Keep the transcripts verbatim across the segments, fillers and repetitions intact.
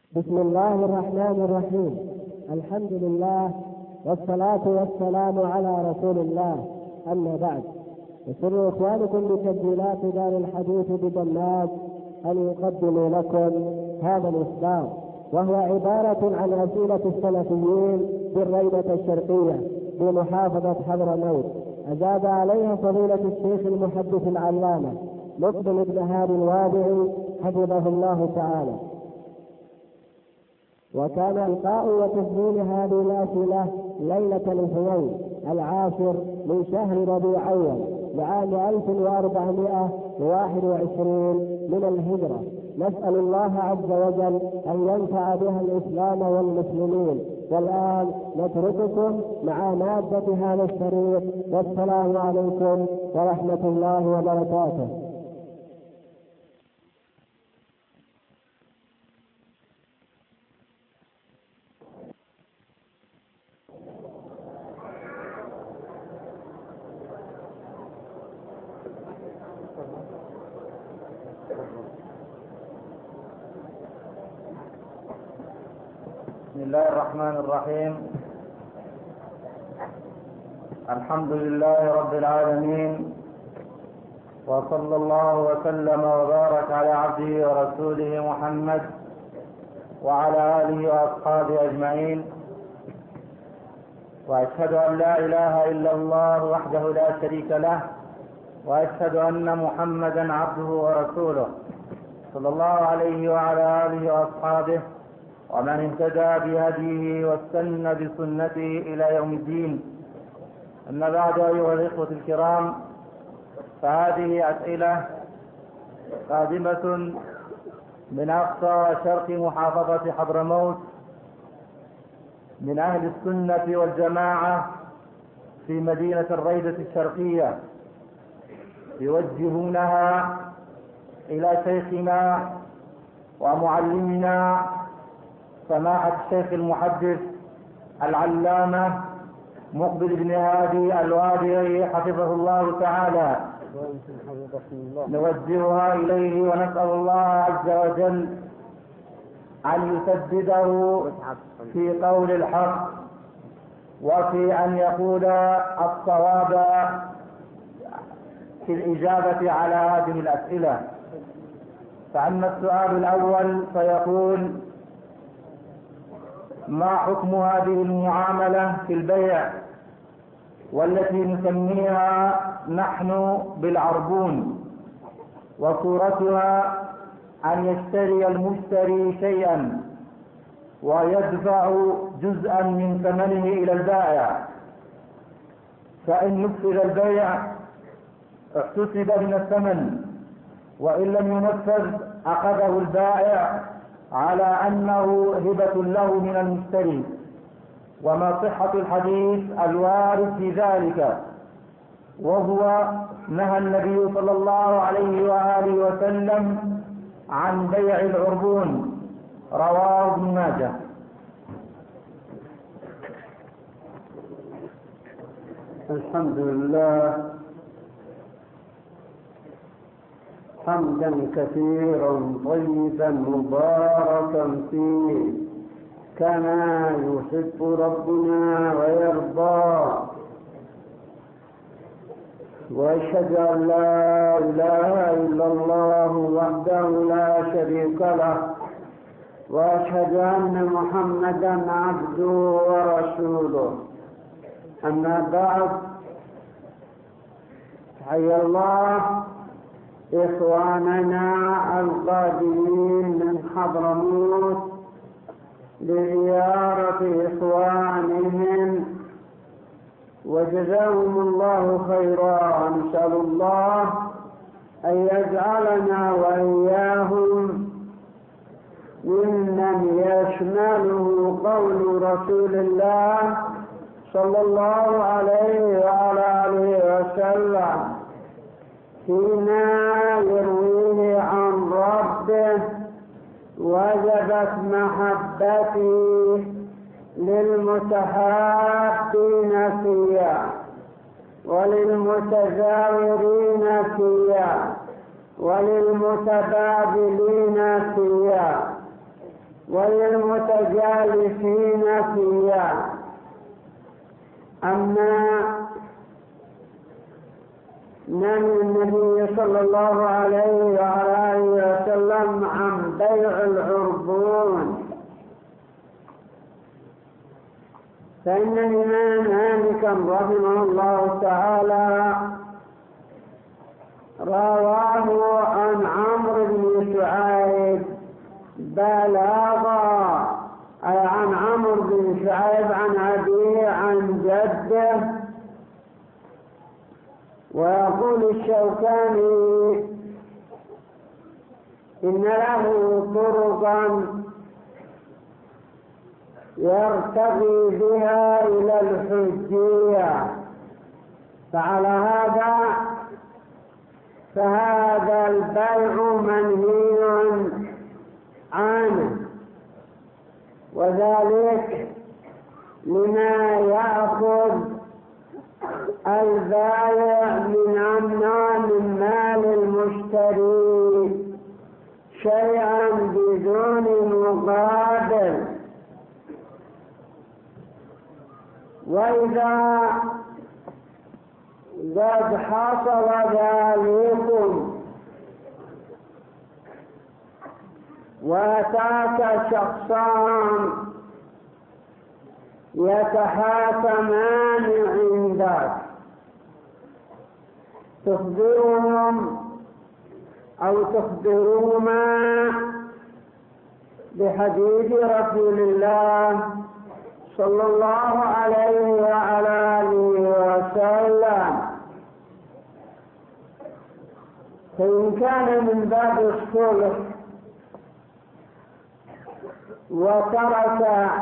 بسم الله الرحمن الرحيم. الحمد لله والصلاة والسلام على رسول الله. أما بعد، يسر إخوانكم بتسجيلات دار الحديث بدماج أن يقدموا لكم هذا الإصدار، وهو عبارة عن أسئلة السلفيين بالريبة الشرقية بمحافظة حضرموت، أجاب عليها فضيلة الشيخ المحدث العلامة مقبل بن هادي الوادعي حفظه الله تعالى. وكان إلقاء وتسجيل هذه الأسئلة ليلة الاثنين العاشر من شهر ربيع أول لعام ألف وأربعمائة وواحد وعشرين من الهجرة. نسأل الله عز وجل أن ينفع بها الإسلام والمسلمين. والآن نترككم مع مادة هذا الشريط، والسلام عليكم ورحمة الله وبركاته. بسم الله الرحمن الرحيم. الحمد لله رب العالمين، وصلى الله وسلم وبارك على عبده ورسوله محمد وعلى آله وأصحابه أجمعين، وأشهد أن لا إله إلا الله وحده لا شريك له، وأشهد أن محمدا عبده ورسوله صلى الله عليه وعلى آله وأصحابه ومن اهتدى بهديه واستنى بسنته إلى يوم الدين. أما بعد، أيها الإخوة الكرام، فهذه أسئلة قادمة من أقصى شرق محافظة حضرموت من أهل السنة والجماعة في مدينة الريبة الشرقية، يوجهونها إلى شيخنا ومعلمنا سماحة الشيخ المحدث العلامة مقبل بن هادي الوادعي حفظه الله تعالى، نوجهها إليه ونسأل الله عز وجل أن يسدده في قول الحق وفي أن يقول الصواب في الإجابة على هذه الأسئلة. فأما السؤال الأول فيقول: ما حكم هذه المعاملة في البيع والتي نسميها نحن بالعربون، وصورتها أن يشتري المشتري شيئا ويدفع جزءا من ثمنه إلى البائع، فإن نفذ البيع احتسب من الثمن، وإن لم ينفذ أخذه البائع على أنه هبة له من المشتري. وما صحة الحديث الوارد في ذلك؟ وهو نهى النبي صلى الله عليه وآله وسلم عن بيع العربون، رواه ابن ماجه. الحمد لله حمدا كثيرا طيبا مباركا فيه كما يحب ربنا ويرضى، واشهد ان لا اله الا الله وحده لا شريك له، واشهد ان محمدا عبده ورسوله. اما بعد، حيا الله إخواننا القادمين من حضرموت لزيارة إخوانهم، وجزاهم الله خيرا. نسأل الله أن يجعلنا وإياهم ممن يشمله قول رسول الله صلى الله عليه وعلى آله وسلم فيما يرويه عن ربه: وجبت محبتي للمتحابين فيها وللمتزاورين فيها وللمتبادلين فيها. وللمتجالسين فيها. أما نهي النبي صلى الله عليه وعلى آله وسلم عن بيع العربون، فإن الإمام مالك رحمه الله تعالى رواه عن عمرو بن شعيب بلاغا، أي عن عمرو بن شعيب عن أبيه عن جده. ويقول الشوكاني إن له طرقا يرتقي بها إلى الحجية، فعلى هذا فهذا البيع منهي عنه، وذلك لما يأخذ البائع من أمنا من مال المشتري شيئا بدون مقابل. وإذا قد حصل ذلك وأتاك شخصان يتحاكمان عندك، تخبرهم أو تخبرهما بحديث رسول الله صلى الله عليه وعلى آله وسلم، فإن كان من باب الصلح وترك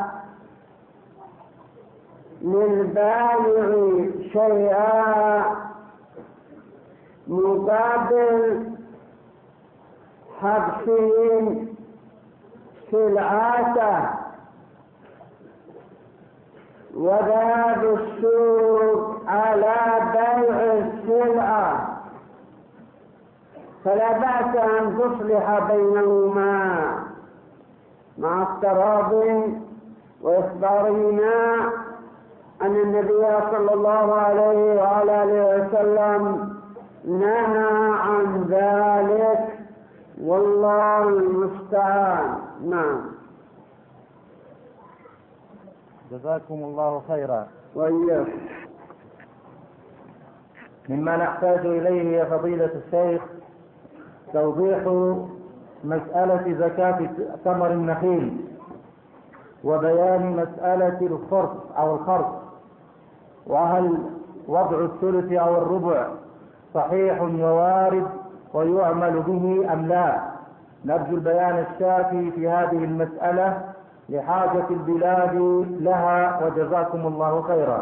للبائع شيئا مقابل حبسه سلعته وذهاب السوق على بيع السلعة، فلا بأس أن تصلح بينهما مع افتراض وإخبارهما أن النبي صلى الله عليه وعلى آله وسلم نهى عن ذلك، والله المستعان. نعم. جزاكم الله خيرا. وإياكم. مما نحتاج إليه يا فضيلة الشيخ توضيح مسألة زكاة ثمر النخيل، وبيان مسألة الخرص أو الخرص، وهل وضع الثلث أو الربع صحيح ووارد ويعمل به أم لا؟ نرجو البيان الشافي في هذه المسألة لحاجة البلاد لها، وجزاكم الله خيرا.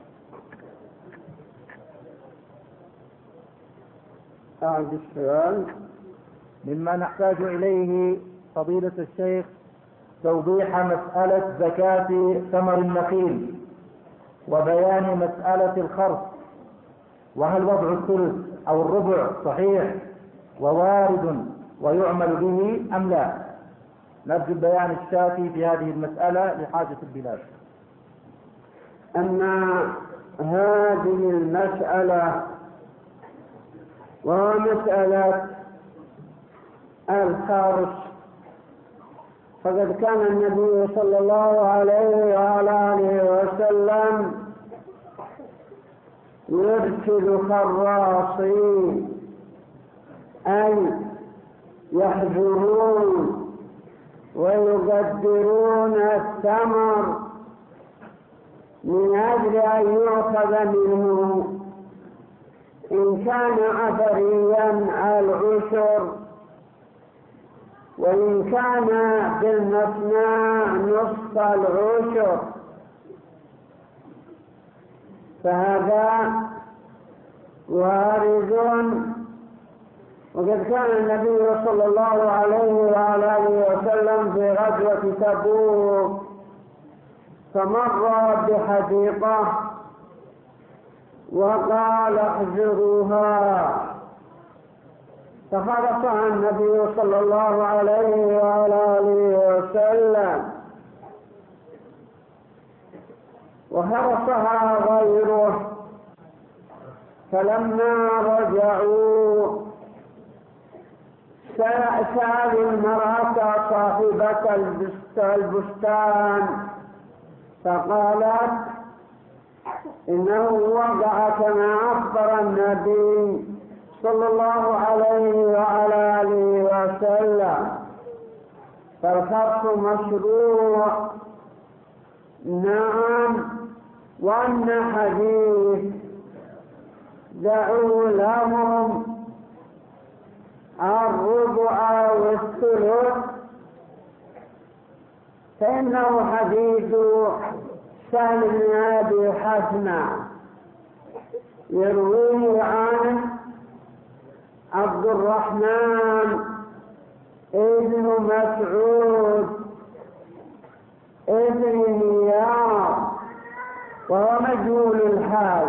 أعد السؤال. مما نحتاج إليه فضيلة الشيخ توضيح مسألة زكاة ثمر النخيل وبيان مسألة الخرص، وهل وضع الثلث أو الربع صحيح ووارد ويعمل به أم لا؟ نرجو البيان الشافي في هذه المسألة لحاجة البلاد. أما هذه المسألة وهو مسألة الخرص، فقد كان النبي صلى الله عليه وعلى آله وسلم يرسل خراصين، أي يحضرون ويقدرون الثمر من أجل أن يؤخذ منه، إن كان عفريا العشر، وإن كان بالمصنع نصف العشر، فهذا وارد. وقد كان النبي صلى الله عليه وعلى آله وسلم في غزوة تبوك فمر بحديقة وقال احذروها، فخلصها النبي صلى الله عليه وعلى آله وسلم، وخلصها غيره. فلما رجعوا سأل المرأة صاحبة البستان فقالت إنه وقع كما أخبر النبي صلى الله عليه وعلى آله وسلم، فالخرص مشروع. نعم، وأن حديث دعوا لهم الربع والثلث فإنه حديث سهل بن أبي حسنة يرويه عنه عبد الرحمن ابن مسعود ابن نيار وهو مجهول الحال،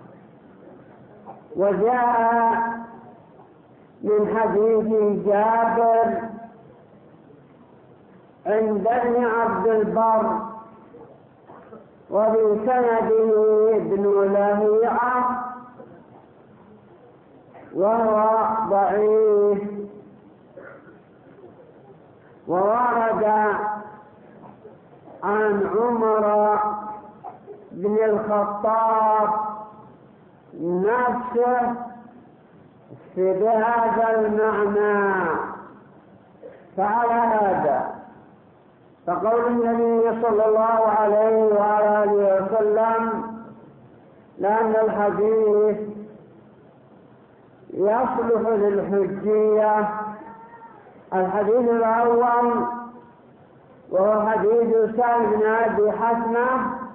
وجاء من حديث جابر عند ابن عبد البر وبسنده ابن لهيعة وهو ضعيف. وورد عن عمر بن الخطاب نفسه في بهذا المعنى. فعلى هذا فقول النبي صلى الله عليه وعلى آله وسلم لأن الحديث يصلح للحجية. الحديث الأول وهو حديث سهل بن أبي حسنة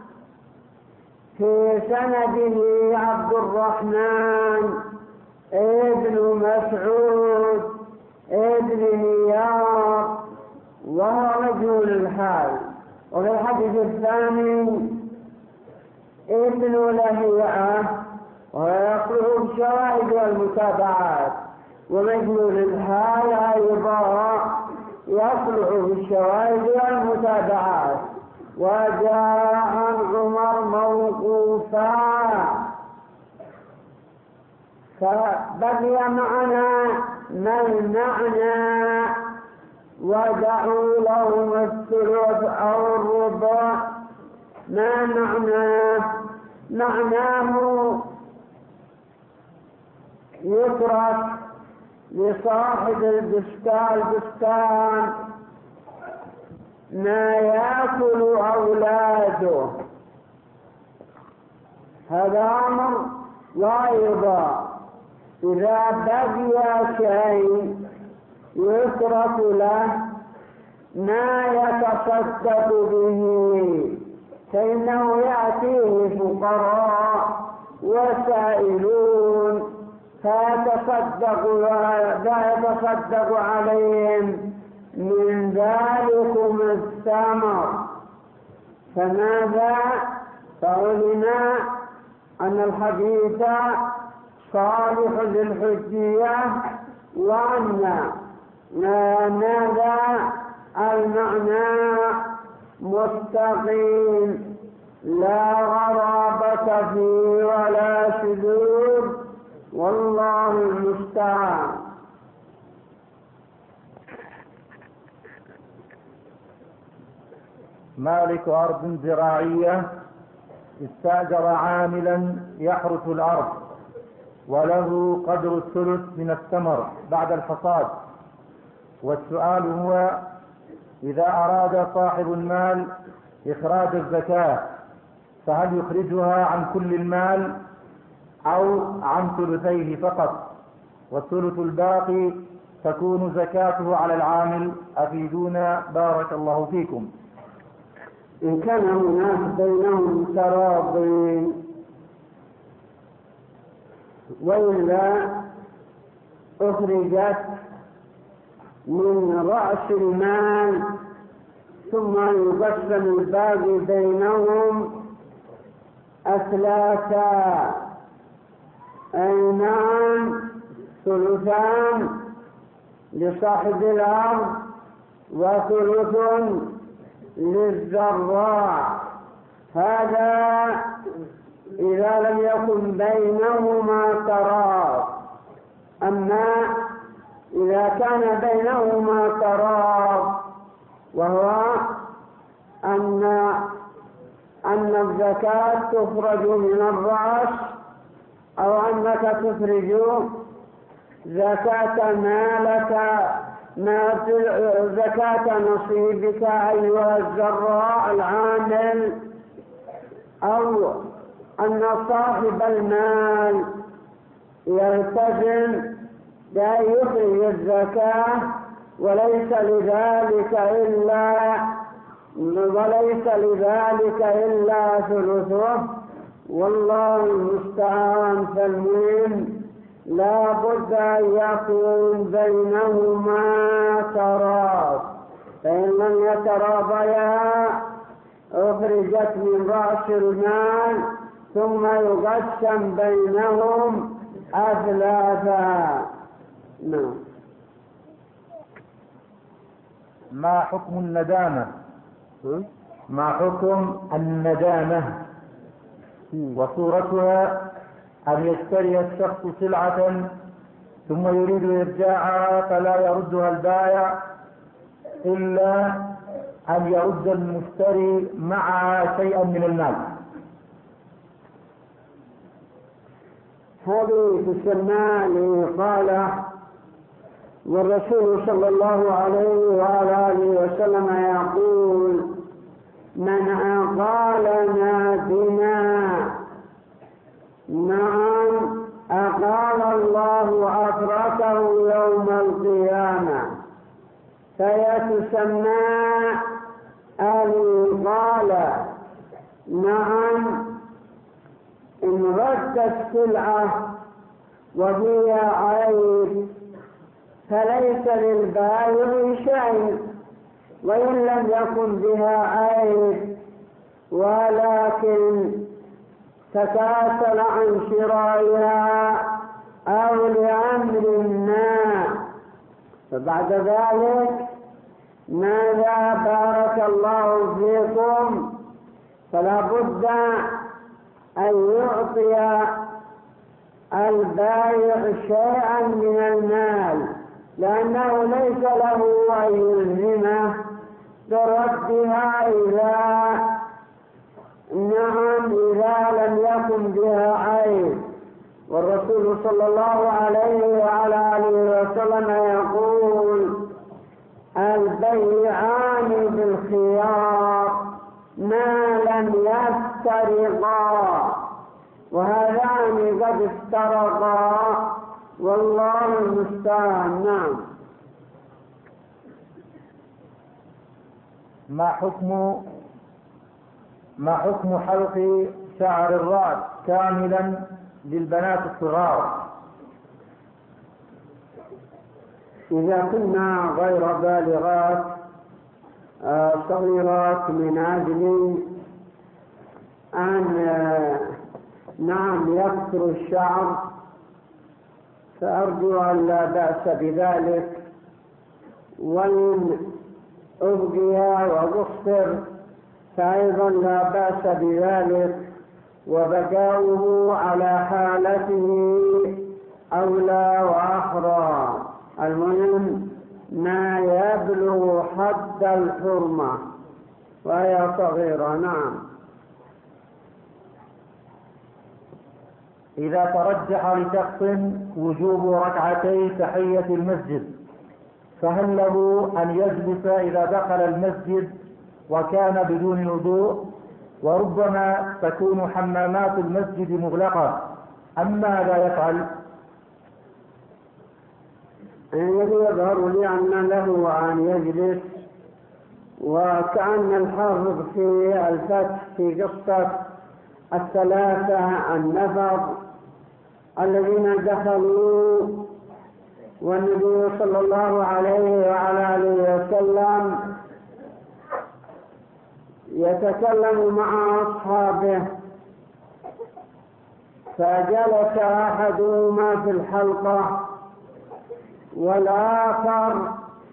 في سنده عبد الرحمن ابن مسعود ابن نيار وهو مجهول الحال. وفي الحديث الثاني ابن لهيعة وهو يصلح بالشواهد والمتابعات، ومجهول الحال أيضا يصلح بالشواهد والمتابعات. وجاء عن عمر موقوفا، فبقي معنا ما المعنى ودعوا لهم الثلث أو الربع. ما معناه؟ معناه يترك لصاحب البستان ما يأكل أولاده. هذا أمر وأيضا إذا بقي شيء يترك له ما يتصدق به، فإنه يأتيه فقراء وسائلون فيتصدق فيتصدق عليهم من ذلكم الثمر. فماذا؟ فعلم أن الحديث صالح للحجية، وأن ماذا؟ المعنى مستقيم لا غرابة فيه ولا شذوذ، والله المستعان. مالك أرض زراعية استأجر عاملا يحرث الأرض وله قدر الثلث من الثمر بعد الحصاد. والسؤال هو: إذا أراد صاحب المال إخراج الزكاة فهل يخرجها عن كل المال أو عن ثلثيه فقط، والثلث الباقي تكون زكاته على العامل؟ أفيدونا بارك الله فيكم. إن كان هناك بينهم تراضي وإلا أخرجت من رأس المال ثم يقسم الباقي بينهم أثلاثا، أي نعم ثلثان لصاحب الأرض وثلث للزراع. هذا إذا لم يكن بينهما تراض. أما إذا كان بينهما تراض وهو أن أن الزكاة تخرج من الرأس أو أنك تخرج زكاة مالك ما زكاة نصيبك أيها الزراع العامل، أو أن صاحب المال يلتزم بأن يخرج الزكاة وليس لذلك إلا وليس لذلك إلا ثلثه، والله المستعان. فالمهم لا بد أن يكون بينهما تراض، فإن لم يتراضيا أخرجت من رأس المال ثم يقسم بينهم أثلاثا. نعم. ما حكم الندامة؟ ما حكم الندامة وصورتها؟ أن يشتري الشخص سلعة ثم يريد إرجاعها فلا يردها البائع إلا أن يرد المشتري معها شيئا من المال. هذه تسمى لإقالة، والرسول صلى الله عليه وعلى آله وسلم يقول: من أقالنا بنا نعم أقال الله أفرته يوم القيامة. فهي تسمى الإقالة. نعم، إن رد السلعة وهي عيب فليس للبائع شيء، وإن لم يكن بها عيب ولكن تكاسل عن شرائها أو لأمر ما، فبعد ذلك ماذا؟ بارك الله فيكم، فلا بد أن يعطي البائع شيئا من المال، لأنه ليس له أن يلزمه بردها إذا نعم إذا لم يكن بها عيب. والرسول صلى الله عليه وعلى آله وسلم يقول: البيعان بالخيار ما لم يفترقا، وهذان قد افترقا، والله المستعان. نعم. ما حكم ما حكم حلق شعر الرأس كاملا للبنات الصغار؟ إذا كنا غير بالغات صغيرات من أجل أن نعم يكثر الشعر فأرجو أن لا بأس بذلك، وإن أبقي وأقصر فأيضا لا بأس بذلك، وبقاؤه على حالته أولى وأحرى. المهم ما يبلغ حد الحرمة وهي صغيرة. نعم. إذا ترجح لشخص وجوب ركعتي تحية المسجد فهل له أن يجلس إذا دخل المسجد وكان بدون وضوء، وربما تكون حمامات المسجد مغلقة، أم ماذا يفعل؟ الذي يظهر لي أن له أن يجلس، وكأن الحافظ في الفتح في قصة الثلاثة النفر الذين دخلوا والنبي صلى الله عليه وعلى آله وسلم يتكلم مع أصحابه، فجلس أحدهما في الحلقة والآخر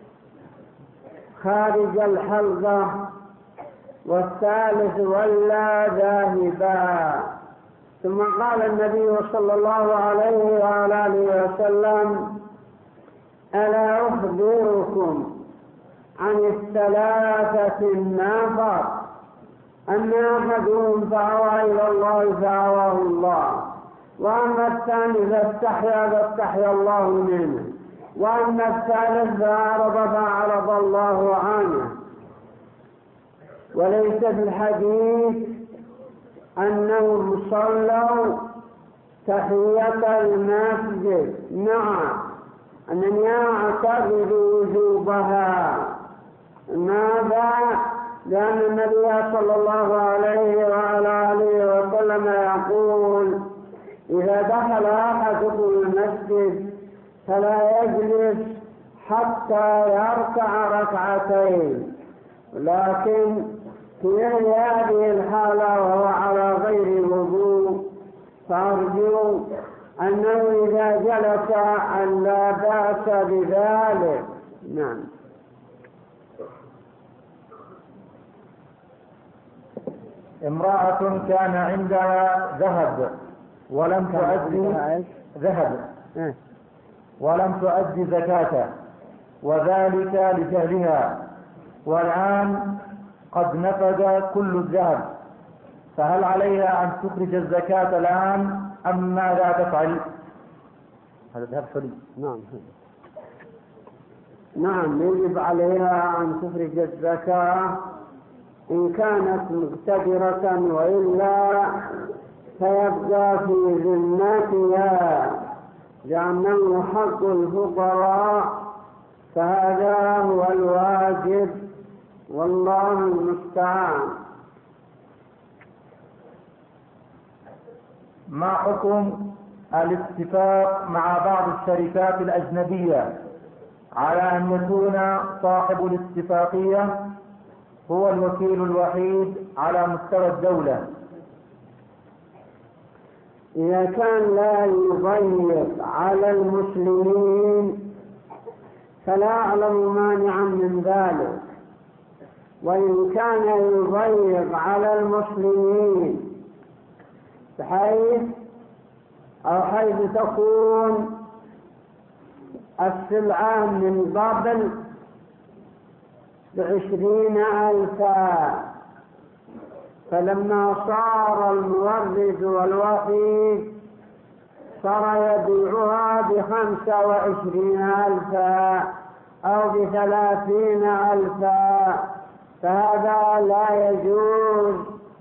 خارج الحلقة، والثالث ولا ذاهبا. ثم قال النبي صلى الله عليه وعلى آله وسلم: ألا أخبركم عن الثلاثة النفر أما أحدهم فأوى إلى الله فأواه الله، وأما الثاني فاستحيا فاستحيا الله منه، وأما الثالث فأعرض فأعرض الله عنه. وليس في الحديث أنهم صلوا تحية المسجد، نعم، أنني أعتقد وجوبها. ماذا؟ لأن النبي صلى الله عليه وعلى آله وسلم يقول: إذا دخل أحدكم المسجد فلا يجلس حتى يركع ركعتين. لكن في هذه الحالة وهو على غير وضوء فأرجو أنه إذا جلس أن لا بأس بذلك. نعم. امرأة كان عندها ذهب ولم تؤدي ذهب ولم تؤدي زكاته، وذلك لجهلها، والآن قد نفذ كل الذهب، فهل عليها أن تخرج الزكاة الآن أم ماذا تفعل؟ هذا ذهب حلي. نعم نعم يجب عليها أن تخرج الزكاة إن كانت مقتدرة، وإلا فيبقى في ذمتها، لأنه حق الفقراء، فهذا هو الواجب، والله المستعان. ما حكم الاتفاق مع بعض الشركات الأجنبية على أن يكون صاحب الاتفاقية هو الوكيل الوحيد على مستوى الدولة؟ إذا كان لا يضيق على المسلمين فلا أعلم مانعا من ذلك، وإن كان يضيق على المسلمين بحيث أو حيث تكون السلعة من قبل بعشرين ألفا، فلما صار المورد والوحيد صار يبيعها بخمسة وعشرين ألفا أو بثلاثين ألفا، فهذا لا يجوز،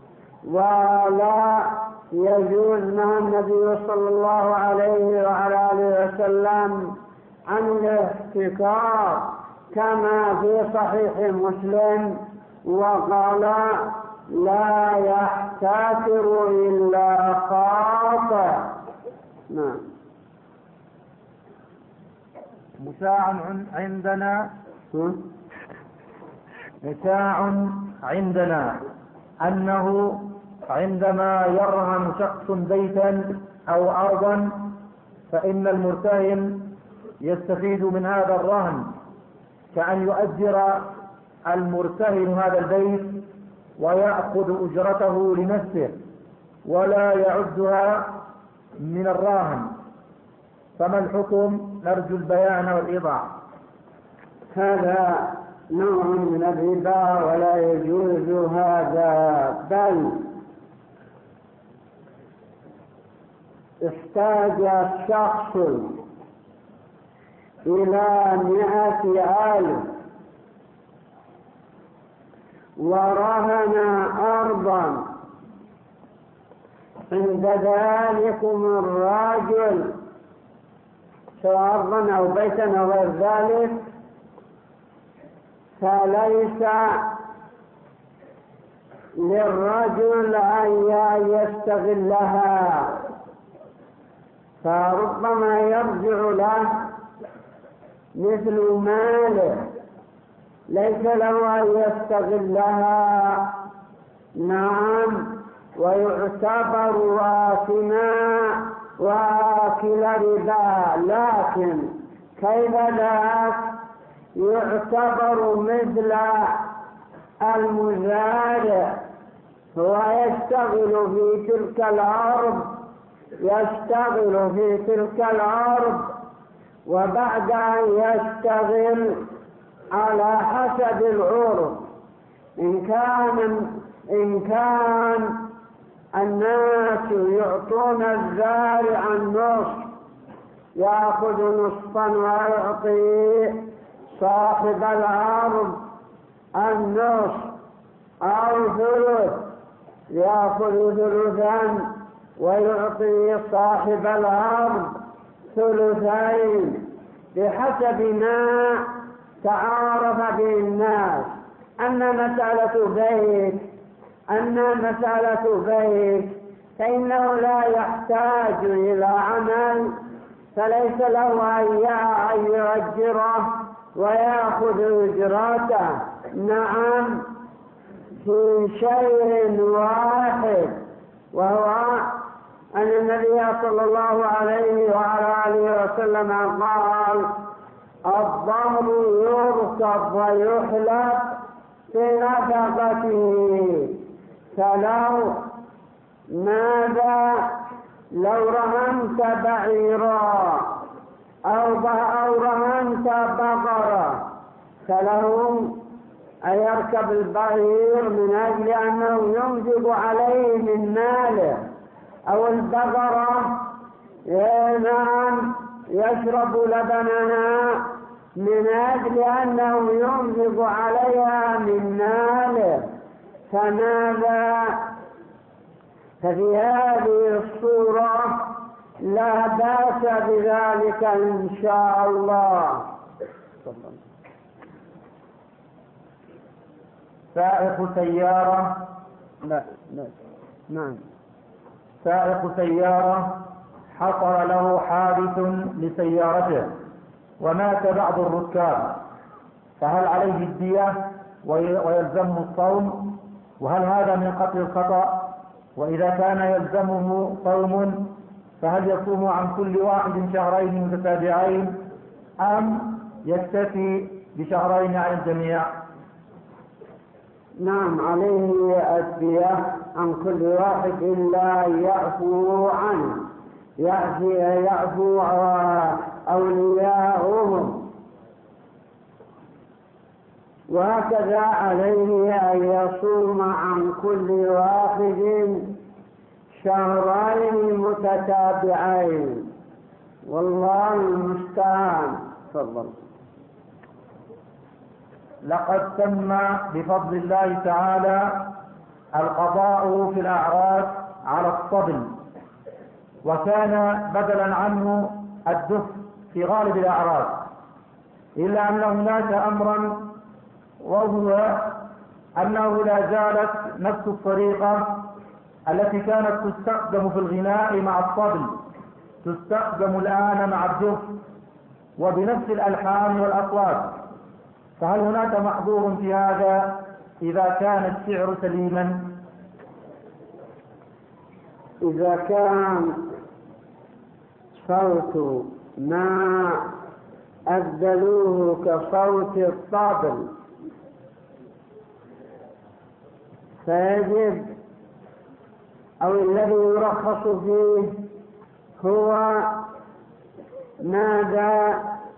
ولا يجوز نهى النبي صلى الله عليه وعلى آله وسلم عن الاحتكار كما في صحيح مسلم، وقال: لا يحتكر إلا خاطئ. نعم. مشاع عندنا مشاع عندنا أنه عندما يرهن شخص بيتا أو أرضا فإن المرتهن يستفيد من هذا الرهن، كأن يؤجر المرتهن هذا البيت ويأخذ أجرته لنفسه ولا يعدها من الراهن، فما الحكم؟ نرجو البيان والإيضاح. هذا نوع من الربا ولا يجوز هذا، بل احتاج الشخص إلى مئة ألف ورهن أرضا عند ذلكم الراجل، سواء أرضا أو بيتا أو غير ذلك، فليس للرجل أن يستغلها، فربما يرجع له مثل ماله، ليس له أن يستغلها. نعم، ويعتبر آثما وآكل ربا، لكن كيف ذاك يعتبر مثل المزارع، هو يشتغل في تلك الأرض يشتغل في تلك الأرض وبعد أن يشتغل على حسب العرف، إن كان إن كان الناس يعطون الزارع النصف يأخذ نصفا ويعطي صاحب الأرض النصف، أو ثلث يأخذ ثلثا ويعطي صاحب الأرض ثلثين، بحسب ما تعارف به الناس. أما مسألة بيت أما مسألة بيت فإنه لا يحتاج إلى عمل، فليس له أن يؤجره ويأخذ أجرته. نعم، في شيء واحد، وهو أن النبي صلى الله عليه وعلى آله وسلم قال: الظهر يركب ويحلب في نفقته. فلو ماذا لو رهنت بعيرا أو أو رهنت بقرة، فلهم أن يركب البعير من أجل أنه ينفق عليه من ماله، أو البقرة نعم يشرب لبنها من أجل أنه ينفق عليها من ماله. فماذا ففي هذه الصورة لا بأس بذلك إن شاء الله. سائق سيارة لا لا نعم سائق سيارة حصل له حادث لسيارته ومات بعض الركاب، فهل عليه الدية ويلزمه الصوم؟ وهل هذا من قتل الخطأ؟ وإذا كان يلزمه صوم فهل يصوم عن كل واحد شهرين متتابعين أم يكتفي بشهرين على الجميع؟ نعم، عليه الدية عن كل واحد إلا يعفو عنه يعفو, يعفو أولياؤهم، وهكذا عليه أن يصوم عن كل واحد شهرين متتابعين، والله المستعان. تفضل. لقد تم بفضل الله تعالى القضاء في الأعراس على الطبل، وكان بدلا عنه الدف في غالب الأعراس، إلا أن هناك أمرا، وهو أنه لا زالت نفس الطريقة التي كانت تستخدم في الغناء مع الطبل تستخدم الآن مع الدف وبنفس الألحان والأصوات. فهل هناك محظور في هذا إذا كان الشعر سليما؟ إذا كان صوت ما أبدلوه كصوت الطبل فيجب، أو الذي يرخص فيه هو ماذا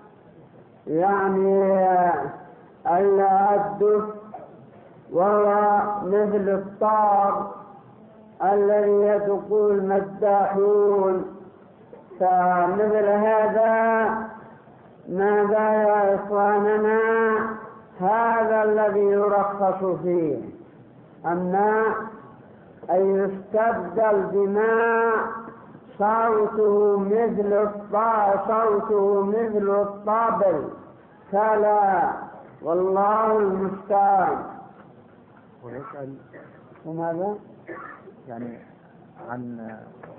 يعني الدف، وهو مثل الطار الذي يدق المداحون. فمثل هذا ماذا يا إخواننا هذا الذي يرخص فيه. أما أن يستبدل بما صوته مثل الطا صوته مثل الطبل فلا، والله المستعان. ويسأل وماذا؟ يعني عن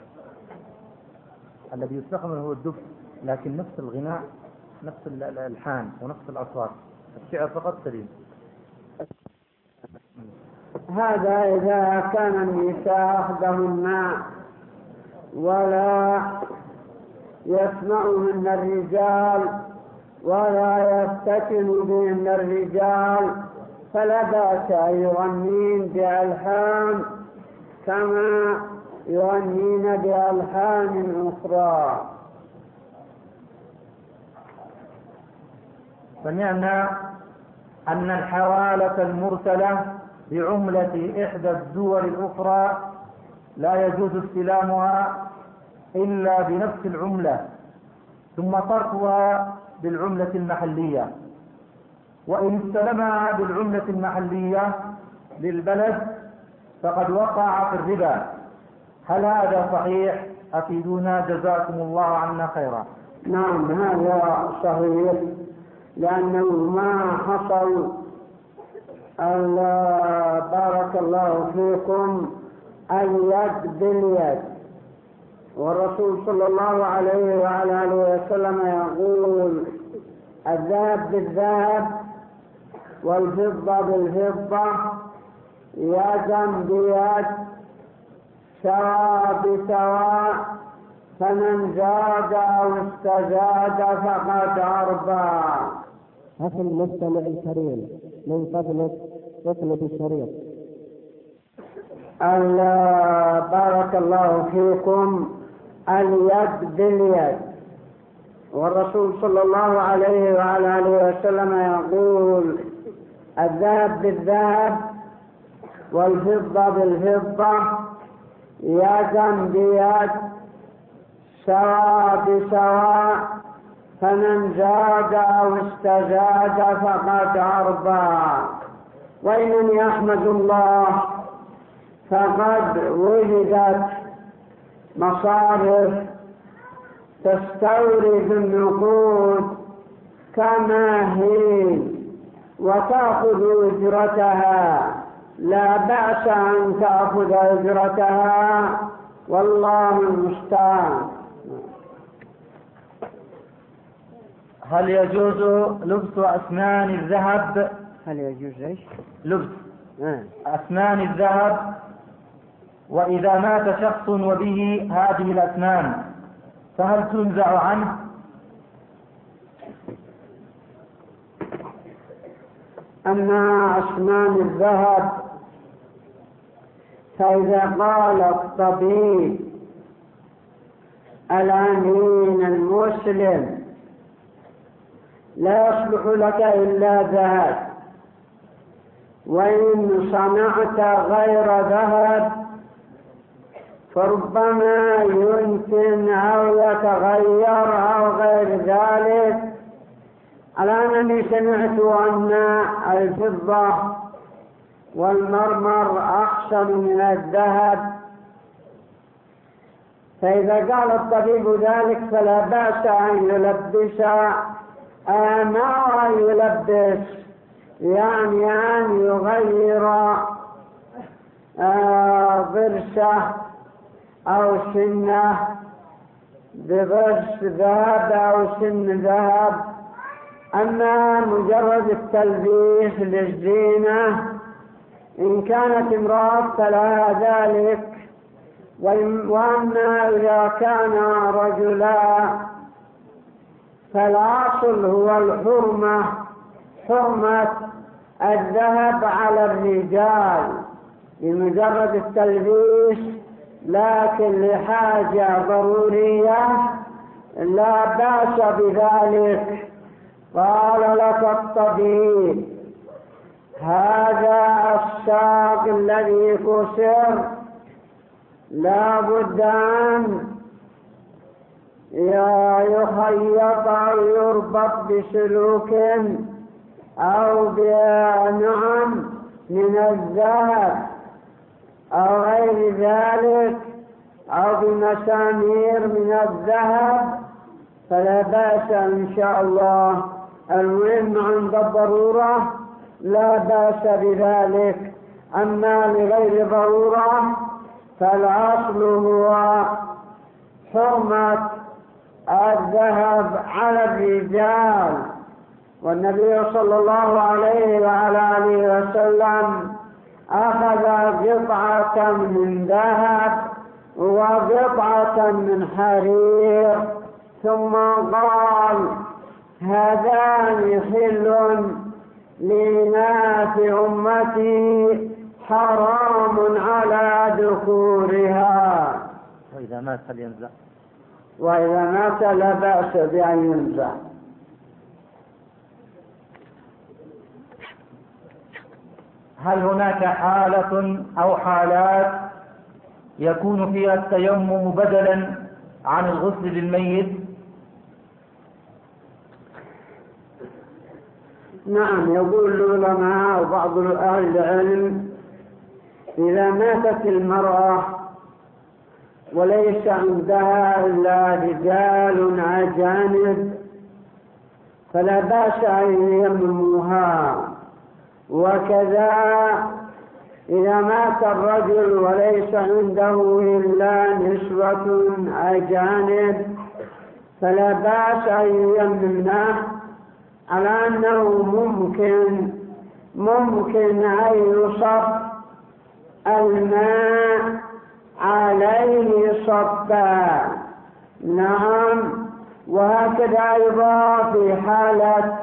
الذي يستخدم هو الدف، لكن نفس الغناء نفس الألحان ونفس الأصوات، الشعر فقط سليم. هذا إذا كان النساء أخذهن ولا يسمعهن الرجال ولا يفتتن بهن الرجال، فلا بأس أن يغنين بألحان كما يغنين بألحان أخرى. سمعنا أن الحوالة المرسلة بعملة إحدى الدول الأخرى لا يجوز استلامها إلا بنفس العملة ثم صرفها بالعملة المحلية، وإن استلمها بالعملة المحلية للبلد فقد وقع في الربا. هل هذا صحيح؟ أفيدونا جزاكم الله عنا خيرا. نعم هذا صحيح، لأنه ما حصل ألا بارك الله فيكم اليد باليد، والرسول صلى الله عليه وعلى آله وسلم يقول الذهب بالذهب والفضة بالفضة يدا بيد سواء بسواء، فمن زاد أو استزاد فقد أربى. أخي المستمع الكريم، من فضلك اطلب الشريط. الله بارك الله فيكم اليد باليد، والرسول صلى الله عليه وعلى آله وسلم يقول الذهب بالذهب والفضة بالفضة يدا بيد سواء بسواء، فمن زاد أو استزاد فقد أربى. وإنني أحمد الله فقد وجدت مصارف تستورد النقود كما هي وتأخذ أجرتها، لا بأس أن تأخذ أجرتها، والله المستعان. هل يجوز لبس أسنان الذهب؟ هل يجوز ايش؟ لبس آه. أسنان الذهب، وإذا مات شخص وبه هذه الأسنان فهل تنزع عنه؟ أما أسنان الذهب فإذا قال الطبيب الأمين المسلم لا يصلح لك إلا ذهب، وإن صنعت غير ذهب فربما يمكن أو يتغير أو غير ذلك. الآن أني سمعت أن الفضة والمرمر أحسن من الذهب، فإذا قال الطبيب ذلك فلا بأس أن يلبس ما يلبس، يعني أن يغير ضرسه أو سنه بضرس ذهب أو سن ذهب. أما مجرد التلبيس للزينة إن كانت امرأة فلها ذلك، وأما إذا كان رجلا فالأصل هو الحرمة، حرمة الذهب على الرجال بمجرد التلبيس، لكن لحاجة ضرورية لا بأس بذلك. قال لك الطبيب هذا الساق الذي كسر لا بد أن يخيط أو يربط بسلوك أو بنعم من الذهب أو غير ذلك أو بمسامير من الذهب، فلا بأس إن شاء الله. المهم عند الضرورة لا بأس بذلك، أما لغير ضرورة فالأصل هو حرمة الذهب على الرجال. والنبي صلى الله عليه وعلى آله وسلم أخذ قطعة من ذهب وقطعة من حرير ثم قال هذان حل لإناث أمتي حرام على ذكورها. وإذا مات فلينزع. وإذا مات لا بأس بأن ينزع. هل هناك حالة أو حالات يكون فيها التيمم بدلا عن الغسل للميت؟ نعم، يقول العلماء وبعض أهل العلم إذا ماتت المرأة وليس عندها إلا رجال أجانب فلا بأس أن يمموها، وكذا إذا مات الرجل وليس عنده إلا نسوة أجانب فلا بأس أن يممنه، على أنه ممكن ممكن أن يصب الماء عليه صبا. نعم، وهكذا أيضا في حالة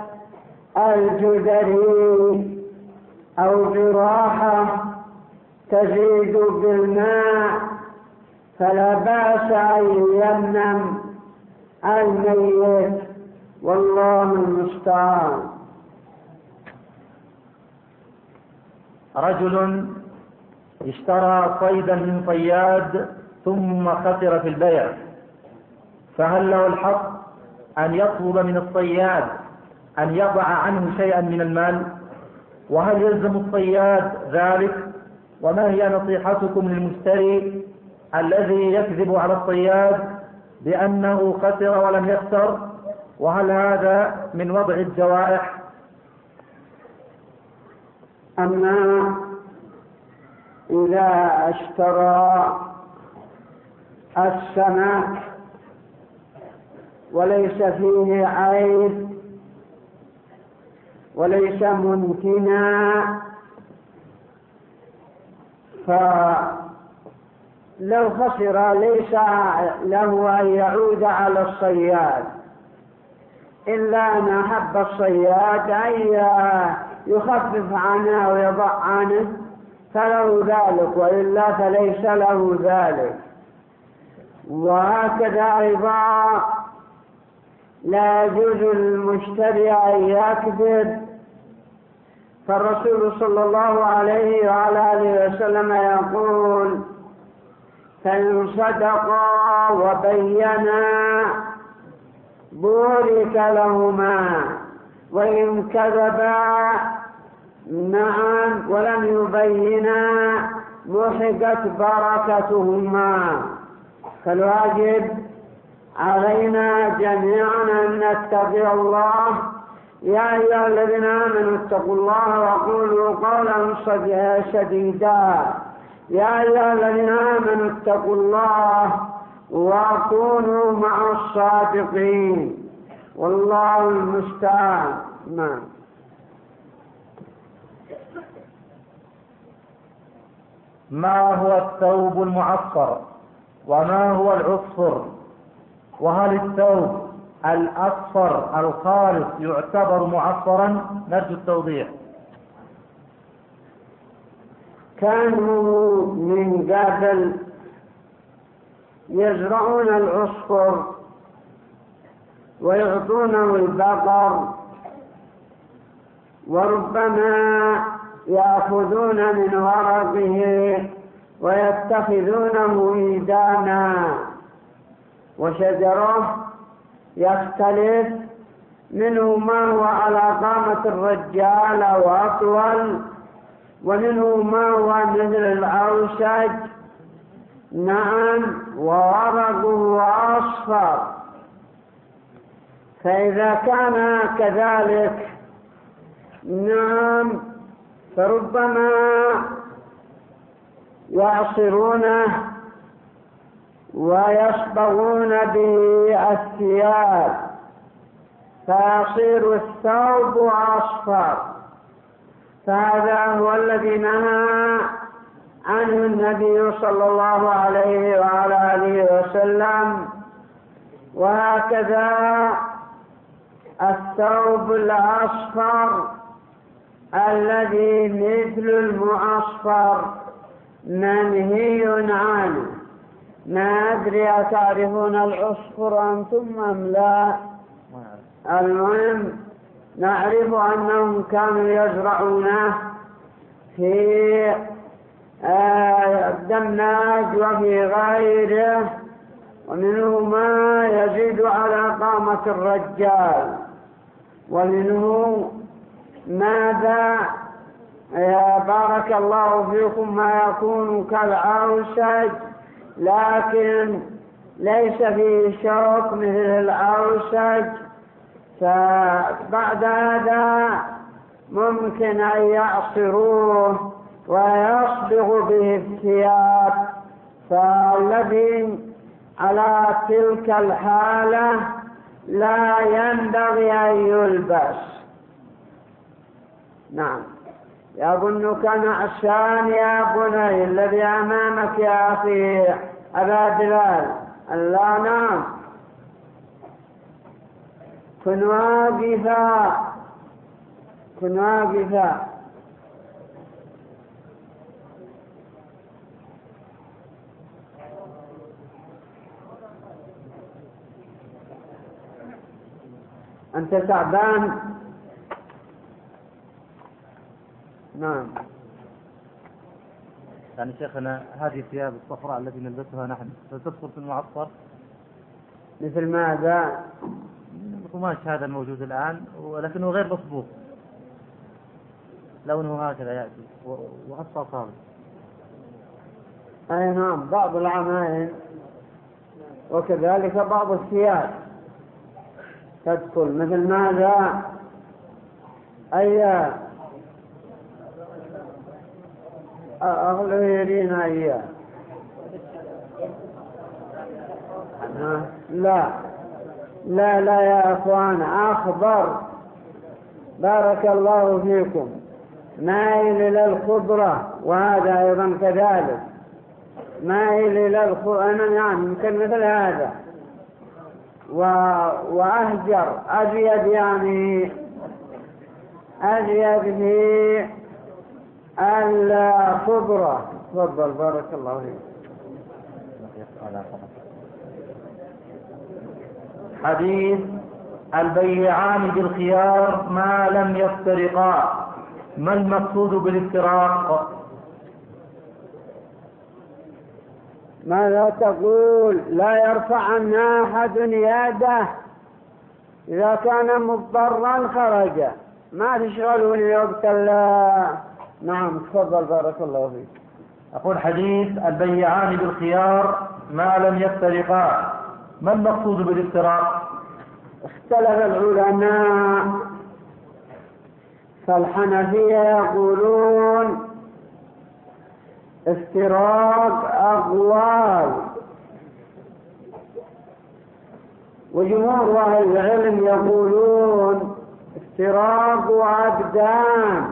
الجدري أو جراحة تزيد بالماء فلا بأس أن يمنم الميت، والله المستعان. رجل اشترى صيدا من صياد ثم خسر في البيع، فهل له الحق أن يطلب من الصياد أن يضع عنه شيئا من المال؟ وهل يلزم الصياد ذلك؟ وما هي نصيحتكم للمشتري الذي يكذب على الصياد بأنه خسر ولم يخسر؟ وهل هذا من وضع الجوائح؟ أما إذا اشترى السمك وليس فيه عيب وليس ممكنا، فلو خسر ليس له أن يعود على الصياد، إلا أن أحب الصياد أن يخفف عنه ويضع عنه فله ذلك، وإلا فليس له ذلك. وهكذا أيضا لا يجوز للمشتري أن يكذب، فالرسول صلى الله عليه وعلى آله وسلم يقول: فإن صدقا وبينا بورك لهما، وإن كذبا نعم ولم يبينا محقت بركتهما. فالواجب علينا جميعا أن نتبع الله. يا أيها الذين آمنوا اتقوا الله وقولوا قولا سديدا. يا أيها الذين آمنوا اتقوا الله وكونوا مع الصادقين، والله المستعان. نعم. ما هو الثوب المعصر؟ وما هو العصفر؟ وهل الثوب الأصفر الخالص يعتبر معصرا؟ نرجو التوضيح. كانوا من قبل يزرعون العصفر ويعطونه البقر، وربما يأخذون من ورقه ويتخذونه إيدانا، وشجره يختلف، منه ما هو على قامة الرجال أو أطول، ومنه ما هو مثل العوسج نعم وورقه أصفر. فإذا كان كذلك نعم فربما يعصرونه ويصبغون به الثياب فيصير الثوب أصفر، فهذا هو الذي نهى عنه النبي صلى الله عليه وعلى آله وسلم. وهكذا الثوب الأصفر الذي مثل المعصفر منهي عنه. ما أدري أتعرفون العصفر أنتم أم لا؟ المهم نعرف أنهم كانوا يزرعونه في الدماج وفي غيره، ومنه ما يزيد على قامة الرجال، ومنه ماذا يا بارك الله فيكم ما يكون كالعوسج لكن ليس فيه شوك مثل العوسج. فبعد هذا ممكن أن يعصروه ويصبغ به الثياب، فالذي على تلك الحالة لا ينبغي أن يلبس. نعم. يظنك نعسان يا بني الذي أمامك يا أخي أبا بلال. لا نعم، كن واقفا كن واقفا. أنت تعبان؟ نعم. يعني شيخنا هذه الثياب الصفراء التي نلبسها نحن تدخل في المعصفر مثل ماذا؟ القماش هذا الموجود الآن ولكنه غير مصبوغ، لونه هكذا يأتي وأصفر صامت. أي نعم، بعض العمائم وكذلك بعض الثياب تدخل مثل ماذا؟ أي أغلبين أياه. لا لا لا يا أخوان، أخضر بارك الله فيكم، مائل إلى الخضرة، وهذا أيضا كذلك مائل إلى الخضرة. يعني يمكن مثل هذا و... وأهجر أزيد، يعني أزيد في الخضرة. تفضل بارك الله فيك. حديث البيعان بالخيار ما لم يفترقا، ما المقصود بالافتراق؟ ماذا تقول؟ لا يرفع عنا أحد يده، إذا كان مضطرا خرج، ما تشغلوني وقت الله. نعم تفضل بارك الله فيك. أقول حديث البيعان بالخيار ما لم يفترقا، ما المقصود بالافتراق؟ اختلف العلماء، فالحنفية يقولون افتراق أقوال، وجمهور أهل العلم يقولون افتراق أبدان،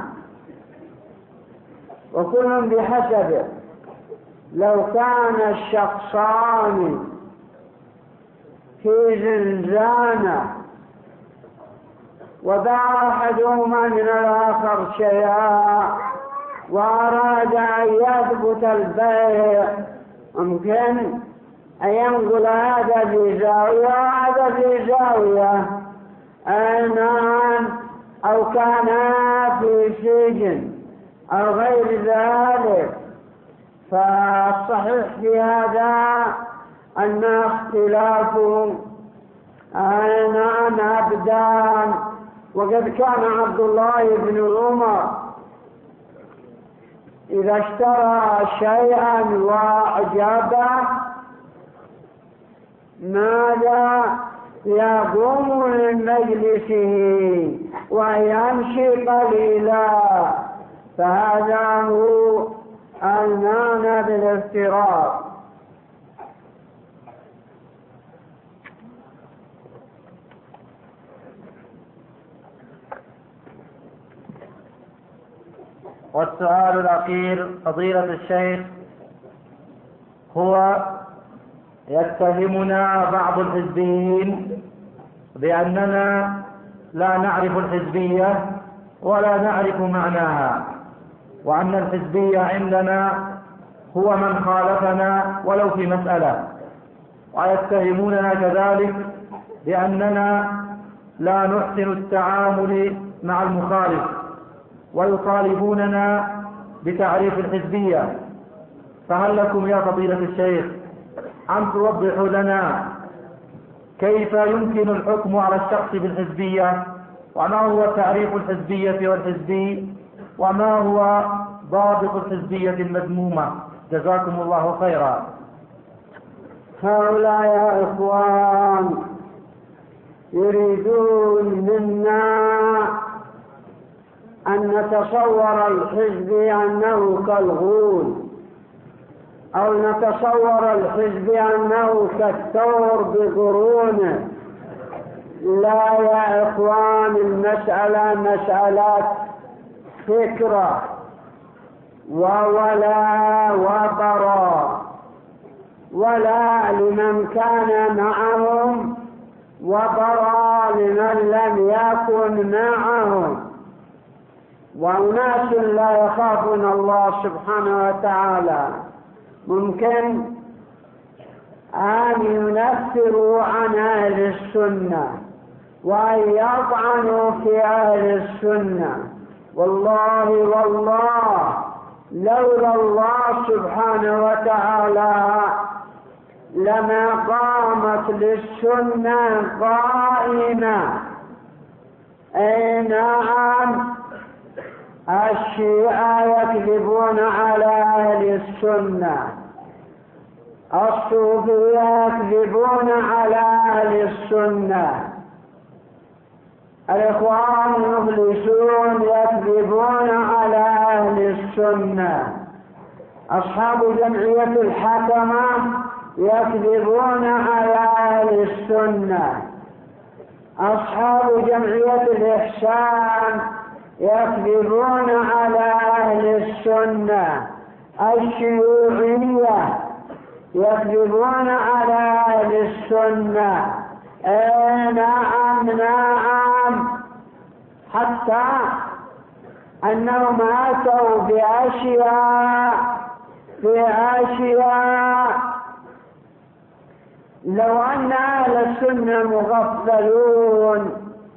وكل بحسبه. لو كان الشخصان في زنزانة وباع أحدهما من الآخر شيئا وأراد أن يثبت البيع، ممكن أن ينقل هذا في زاوية وهذا في زاوية، أينان أو كانا في سجن أو غير ذلك. فالصحيح في هذا أن اختلاف أينان أبدان. وقد كان عبد الله بن عمر إذا اشترى شيئا وأعجبه ماذا؟ يقوم من مجلسه ويمشي قليلا، فهذا هو المعنى بالافتراق. والسؤال الأخير فضيلة الشيخ، هو يتهمنا بعض الحزبيين بأننا لا نعرف الحزبية ولا نعرف معناها، وأن الحزبية عندنا هو من خالفنا ولو في مسألة، ويتهموننا كذلك بأننا لا نحسن التعامل مع المخالف، ويطالبوننا بتعريف الحزبية. فهل لكم يا فضيلة الشيخ أن توضحوا لنا كيف يمكن الحكم على الشخص بالحزبية، وما هو تعريف الحزبية والحزبي، وما هو ضابط الحزبية المذمومة؟ جزاكم الله خيرا. هؤلاء يا إخوان يريدون منا أن نتصور الحزب أنه كالغول، أو نتصور الحزب أنه كالثور بقرونه. لا يا إخوان، المسألة مسألة فكرة وولا وبراء، ولا لمن كان معهم وبراء لمن لم يكن معهم. وأناس لا يخافون الله سبحانه وتعالى ممكن أن ينفروا عن أهل السنة وأن يطعنوا في أهل السنة. والله والله لولا الله سبحانه وتعالى لما قامت للسنة قائمة. أي نعم، الشيعة يكذبون على أهل السنة، الصوفية يكذبون على أهل السنة، الإخوان المخلصون يكذبون على أهل السنة، أصحاب جمعية الحكمة يكذبون على أهل السنة، أصحاب جمعية الإحسان يكذبون على أهل السنة، الشيوعية يكذبون على أهل السنة. أي نعم نعم، حتى أنهم أتوا بأشياء في أشياء لو أن أهل السنة مغفلون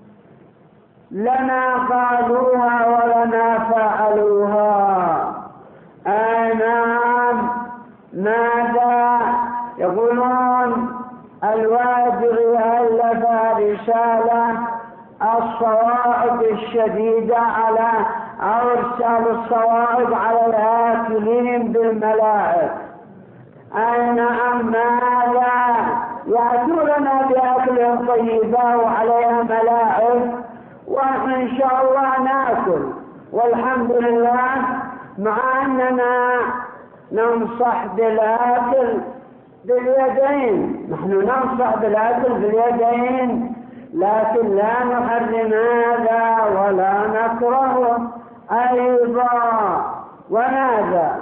لنا قالوها ولنا فعلوها. أي نعم، ماذا يقولون؟ الوادعي ألف رسالة الصواعق الشديدة على أو إرسال الصواعق على الآكلين بالملاعق. أي نعم، ماذا يأتوننا بأكل طيبة وعليها ملاعق، وإن شاء الله نأكل والحمد لله، مع أننا ننصح بالأكل باليدين. نحن ننصح بالأكل باليدين، لكن لا نحرم هذا ولا نكره أيضا. وماذا؟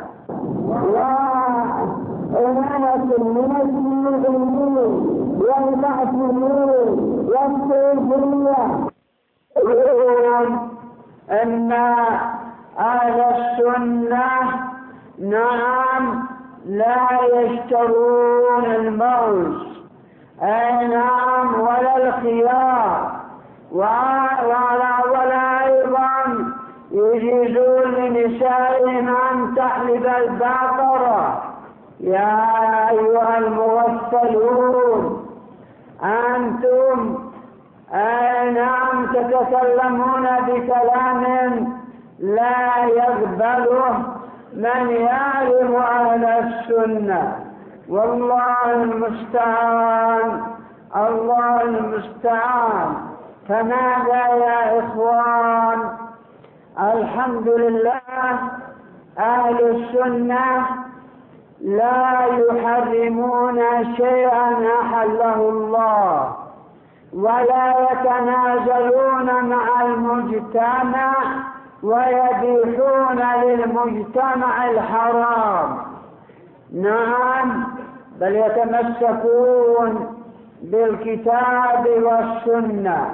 وإمانة المسلمين والمعصومين والصوفية يقولون أن أهل السنة نعم لا يشترون الموت، أي نعم، ولا الخيار، ولا, ولا أيضا يجيزون لنسائهم أن تحلب البقرة. يا أيها المغفلون، أنتم أي نعم تتكلمون بكلام لا يقبله من يعلم أهل السنة. والله المستعان، الله المستعان. فماذا يا إخوان؟ الحمد لله أهل السنة لا يحرمون شيئا أحله الله، ولا يتنازلون مع المجتمع ويبيحون للمجتمع الحرام. نعم، بل يتمسكون بالكتاب والسنة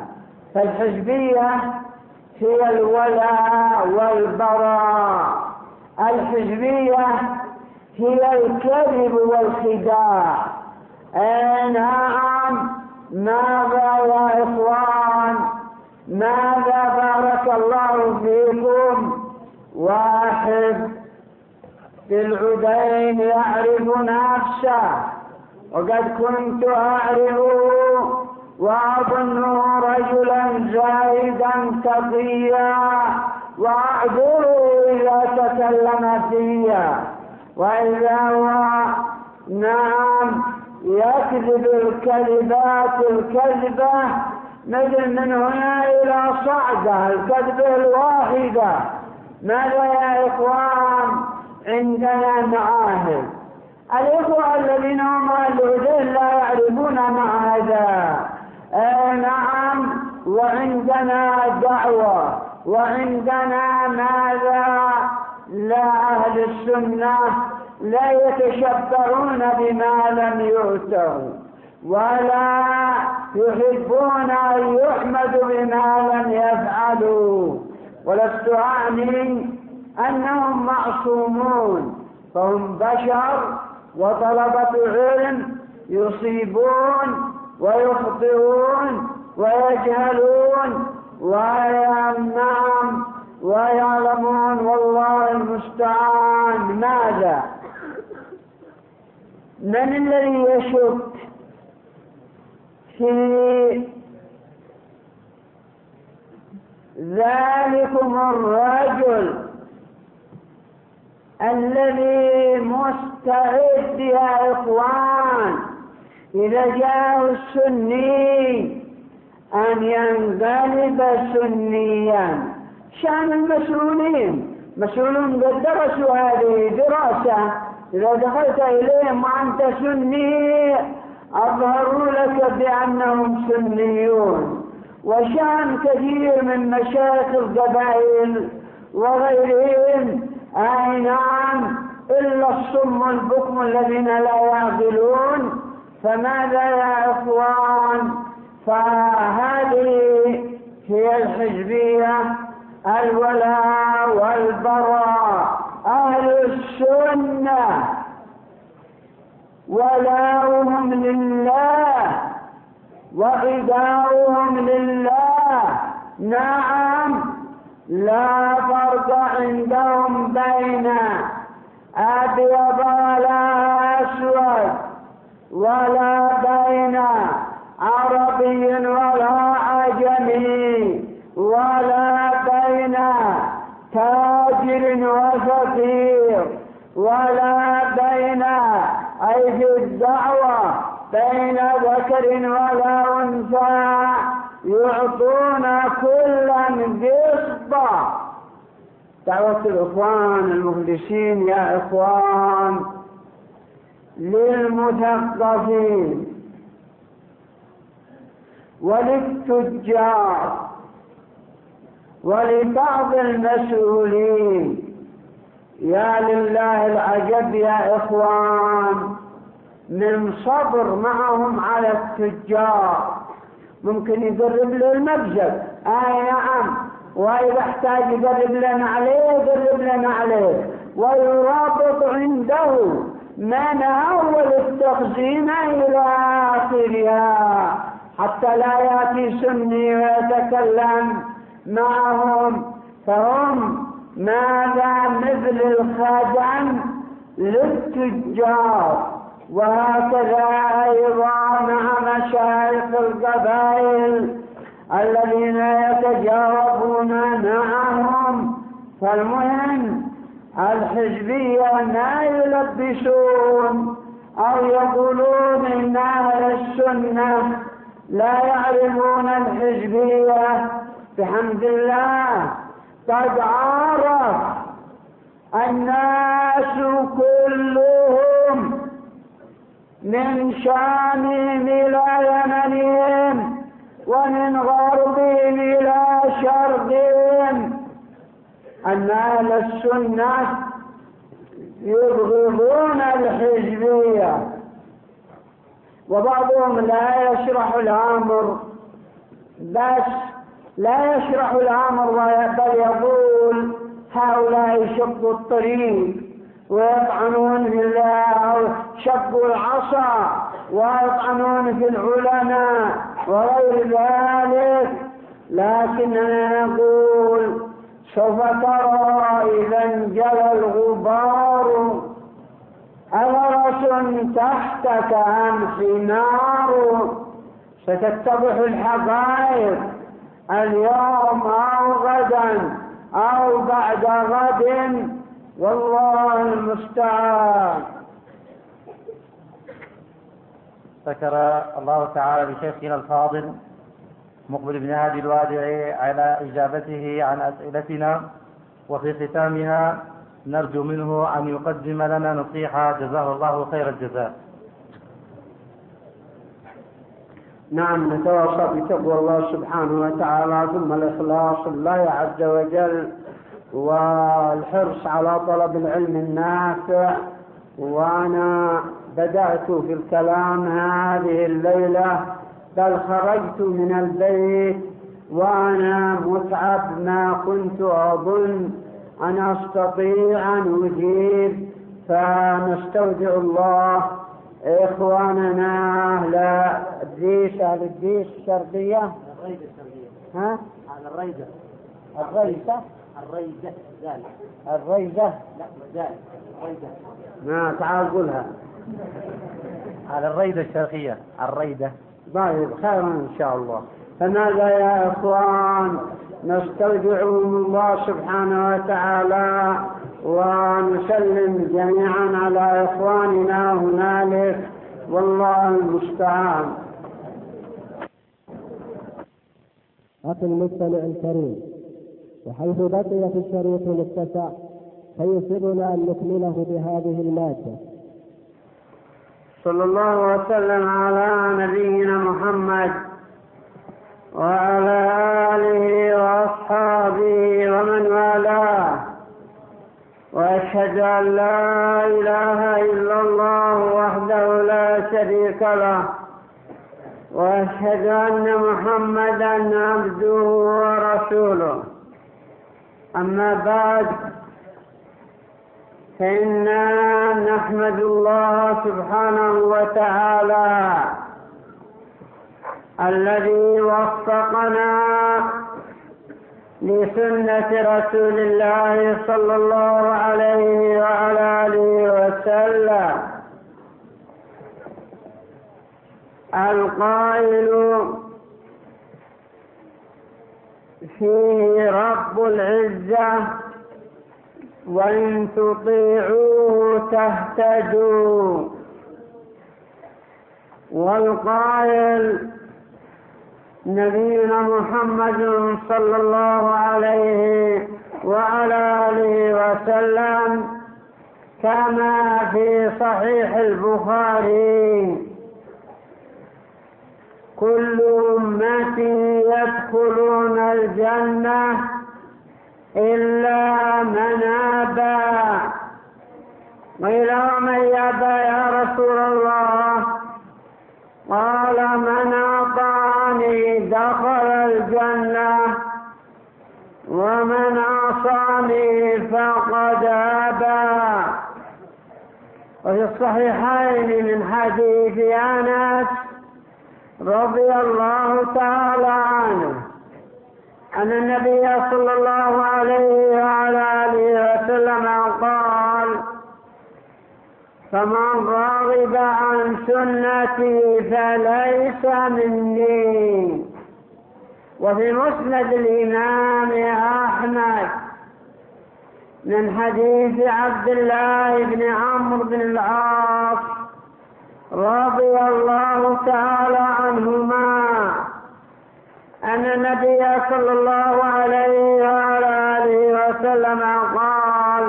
فالحزبية هي الولاء والبراء، الحزبية هي الكذب والخداع. أي نعم، ماذا يا إخوان، ماذا بارك الله فيكم؟ واحد في العدين يعرف نفسه، وقد كنت أعرفه وأظنه رجلا زاهدا تقيا، وأعذره إذا تكلم فيا، وإذا هو نعم يكذب الكذبات الكذبة مثل من هنا إلى صعدة الكذبة الواحدة. ماذا يا إخوان؟ عندنا معاهد، الإخوة الذين هم العدين لا يعرفون معهدا. آه نعم، وعندنا دعوة، وعندنا ماذا؟ لا أهل السنة لا يتشبعون بما لم يؤتوا، ولا يحبون أن يحمدوا بما لم يفعلوا. ولست أعني أنهم معصومون، فهم بشر وطلبة علم، يصيبون ويخطئون ويجهلون ويمنعون ويعلمون، والله المستعان. ماذا؟ من الذي يشك في ذلكم الرجل الذي مستعد يا إخوان إذا جاء السني أن ينقلب سنيا؟ شأن المسؤولين، مسؤولون قد درسوا هذه دراسة، إذا دخلت إليهم وأنت سني أظهروا لك بأنهم سنيون. وشأن كثير من مشايخ القبائل وغيرهم، أي نعم، إلا الصم البكم الذين لا يعقلون. فماذا يا إخوان؟ فهذه هي الحزبية، الولاء والبراء. أهل السنة ولاؤهم لله وغداؤهم لله، نعم، لا فرق عندهم بين أبيض ولا أسود، ولا بين عربي ولا عجمي، ولا بين تاجر وفقير، ولا بين أي في الدعوة بين ذكر ولا أنثى، يعطون كلا قسطا. دعوة الإخوان المخلصين يا إخوان للمثقفين وللتجار ولبعض المسؤولين. يا لله العجب يا إخوان من صبر معهم على التجار. ممكن يقرب له المبزق، آه نعم، وإذا احتاج يقرب لنا عليه يقرب لنا عليه، ويرابط عنده من أول التخزين إلى آخرها، حتى لا يأتي سني ويتكلم معهم. فهم ماذا؟ مثل الخادم للتجار. وهكذا أيضا مع مشايخ القبائل الذين يتجاوبون معهم. فالمهم الحزبية ما يلبسون أو يقولون إن أهل السنة لا يعرفون الحزبية. بحمد الله قد عرف الناس كلهم من شامهم إلى يمنهم ومن غربهم إلى شرقهم أن أهل السنة يبغضون الحزبية، وبعضهم لا يشرح الأمر بس لا يشرح الأمر بل يقول هؤلاء شقوا الطريق ويطعنون في الله، أو شقوا العصا ويطعنون في العلماء وغير ذلك. لكننا نقول سوف ترى إذا انجلى الغبار أفرس تحتك أم حمار، ستتضح الحقائق اليوم أو غدا أو بعد غد، والله المستعان. شكر الله تعالى لشيخنا الفاضل مقبل بن هادي الوادعي على إجابته عن أسئلتنا، وفي ختامها نرجو منه أن يقدم لنا نصيحة جزاه الله خير الجزاء. نعم، نتواصى بتقوى الله سبحانه وتعالى، ثم الإخلاص لله عز وجل، والحرص على طلب العلم النافع. وأنا بدأت في الكلام هذه الليلة، بل خرجت من البيت وأنا متعب، ما كنت أظن أن أستطيع أن أجيب، فنستودع الله إخواننا أهل الديس أهل الديس الشرقية الريدة الشرقية ها؟ على الريدة الريدة الريدة زال الريدة لا زال الريدة. ما تعال قولها. على الريدة الشرقية الريدة. طيب خيرا إن شاء الله. فماذا يا إخوان، نستودعهم الله سبحانه وتعالى، ونسلم جميعا على إخواننا هنالك، والله المستعان. أخي المستمع الكريم، وحيث بقي في الشريط متسع فيسرنا أن نكمله بهذه المادة. صلى الله وسلم على نبينا محمد وعلى آله وأصحابه ومن والاه، وأشهد أن لا إله إلا الله وحده لا شريك له، وأشهد أن محمدا عبده ورسوله. أما بعد، فإنا نحمد الله سبحانه وتعالى الذي وفقنا لسنة رسول الله صلى الله عليه وعلى آله وسلم، القائل فيه رب العزة: وإن تطيعوه تهتدوا. والقائل نبينا محمد صلى الله عليه وعلى آله وسلم كما في صحيح البخاري: كل أمتي يدخلون الجنة إلا من أبى. قيل ومن يأبى يا رسول الله؟ قال: من أطاعني دخل الجنة، ومن عصاني فقد أبى. وفي الصحيحين من حديث أنس رضي الله تعالى عنه أن النبي صلى الله عليه وعلى آله وسلم قال: فمن رغب عن سنتي فليس مني. وفي مسند الإمام أحمد من حديث عبد الله بن عمرو بن العاص رضي الله تعالى عنهما أن النبي صلى الله عليه وعلى آله وسلم قال: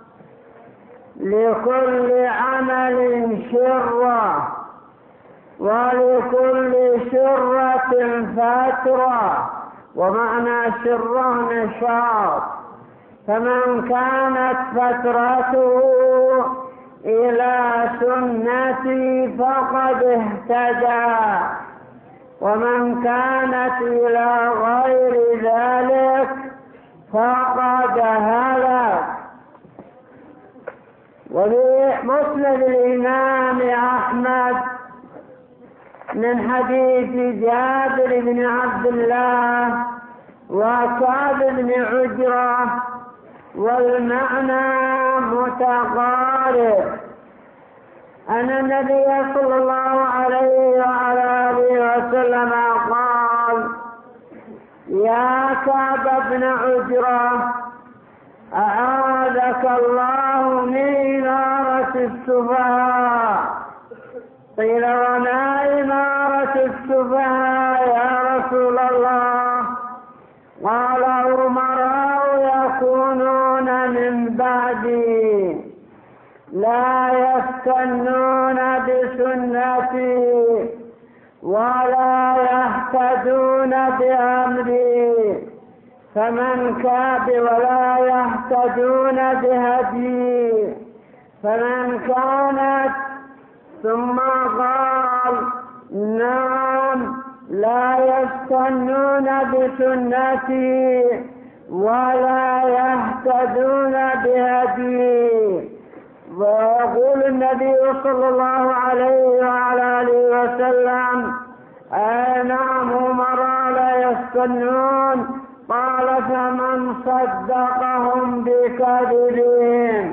لكل عمل شرة، ولكل شرة فترة. ومعنى شرة نشاط، فمن كانت فترته إلى سنتي فقد اهتدى، ومن كانت إلى غير ذلك فقد هلك. وفي مسند الإمام أحمد من حديث جابر بن عبد الله وكعب بن عجرة والمعنى متقارب أن النبي صلى الله عليه وعلى آله وسلم قال: يا كعب بن عجرة، أعاذك الله من إمارة السفهاء. قيل: وما إمارة السفهاء يا رسول الله؟ قال: أمراء يكونون من بعدي لا يستنون بسنتي ولا يهتدون بأمري، فمن كاب ولا يهتدون بهدي فمن كانت. ثم قال: نعم، لا يستنون بسنتي ولا يهتدون بهدي. ويقول النبي صلى الله عليه وعلى آله وسلم: أي نعم، أمراء لا يستنون. قال: فمن صدقهم بكذبهم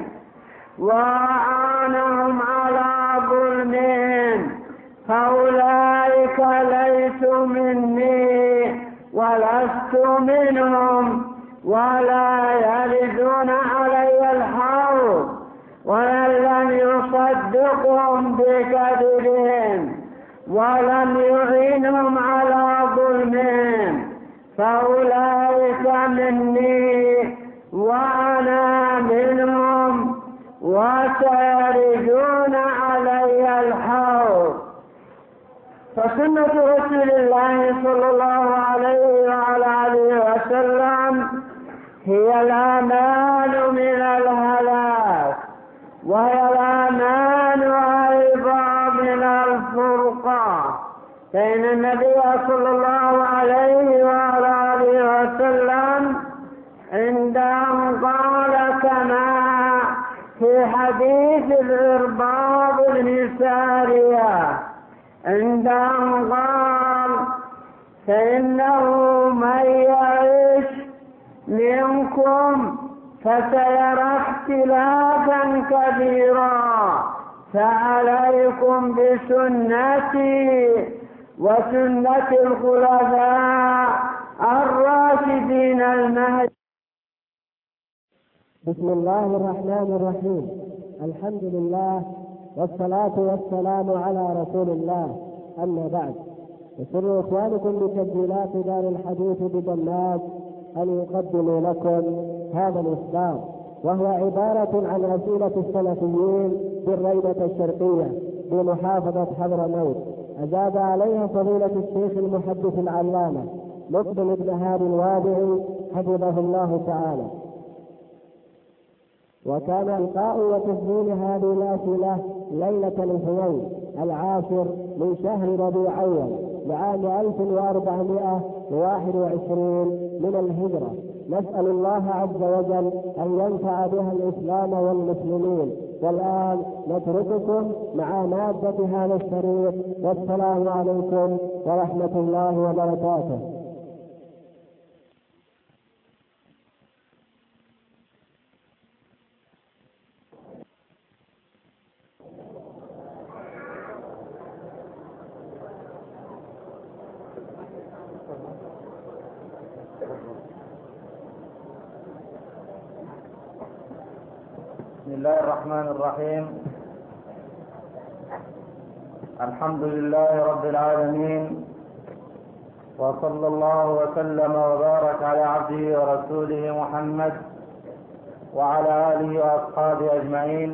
وأعانهم على ظلمهم فأولئك ليسوا مني ولست منهم ولا يردون علي الحوض. ومن لم يصدقهم بكذبهم ولم يعينهم على ظلمهم فأولئك مني وأنا منهم وسيردون علي الحوض. فسنة رسول الله صلى الله عليه وعلى آله وسلم هي الأمان من الهلاك، وهي الأمان أيضا من الفرقة. فإن النبي صلى الله عليه وعلى آله وسلم عندهم قال كما في حديث العرباض بن سارية، عندهم قال: فإنه من يعيش منكم فسيرى اختلافا كبيرا، فعليكم بسنتي وسنة الخلفاء الراشدين المهديين. بسم الله الرحمن الرحيم. الحمد لله والصلاة والسلام على رسول الله، أما بعد. يسر إخوانكم بتسجيلات دار الحديث بدماج أن يقدموا لكم هذا الإصدار، وهو عبارة عن رسيلة السلفيين بالريبة الشرقية بمحافظة حضرموت، أجاب عليها فضيلة الشيخ المحدث العلامة مقبل بن هادي الوادعي حفظه الله تعالى. وكان إلقاء وتسجيل هذه الأسئلة ليلة الاثنين العاشر من شهر ربيع أول لعام ألف وأربعمائة وواحد وعشرين من الهجرة. نسأل الله عز وجل أن ينفع بها الإسلام والمسلمين. والآن نترككم مع مادة هذا الشريط، والسلام عليكم ورحمة الله وبركاته. بسم الله الرحمن الرحيم. الحمد لله رب العالمين، وصلى الله وسلم وبارك على عبده ورسوله محمد وعلى آله وأصحابه أجمعين،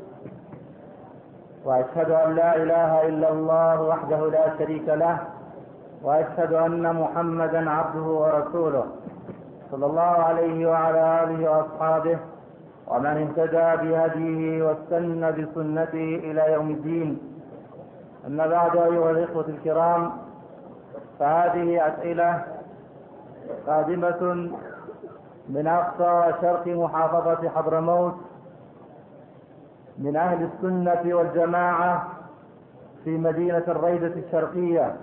وأشهد أن لا إله إلا الله وحده لا شريك له، وأشهد أن محمدا عبده ورسوله صلى الله عليه وعلى آله وأصحابه ومن اهتدى بهديه واستنى بسنته إلى يوم الدين. أما بعد، أيها الإخوة الكرام، فهذه أسئلة قادمة من أقصى شرق محافظة حضرموت من أهل السنة والجماعة في مدينة الريدة الشرقية،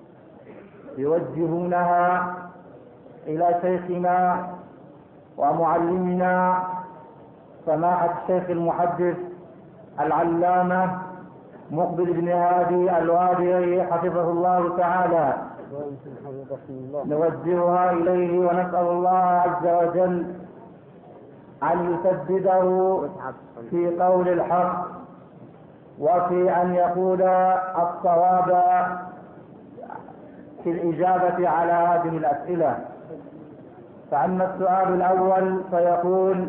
يوجهونها إلى شيخنا ومعلمنا سماحة الشيخ المحدث العلامة مقبل بن هادي الوادعي حفظه الله تعالى، نوجهها إليه ونسأل الله عز وجل أن يسدده في قول الحق وفي أن يقول الصواب في الإجابة على هذه الأسئلة. فأما السؤال الأول فيقول: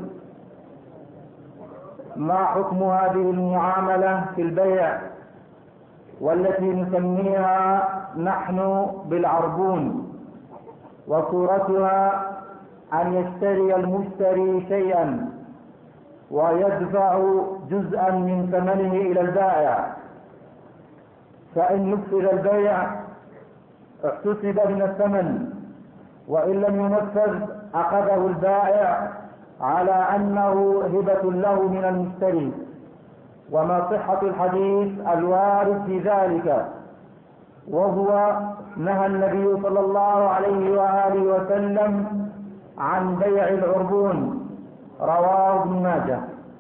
ما حكم هذه المعاملة في البيع والتي نسميها نحن بالعربون، وصورتها أن يشتري المشتري شيئا ويدفع جزءا من ثمنه إلى البائع، فإن نفذ البيع احتسب من الثمن، وإن لم ينفذ أخذه البائع على أنه هبة له من المشتري. وما صحة الحديث الوارد في ذلك؟ وهو نهى النبي صلى الله عليه وآله وسلم عن بيع العربون، رواه ابن ماجه.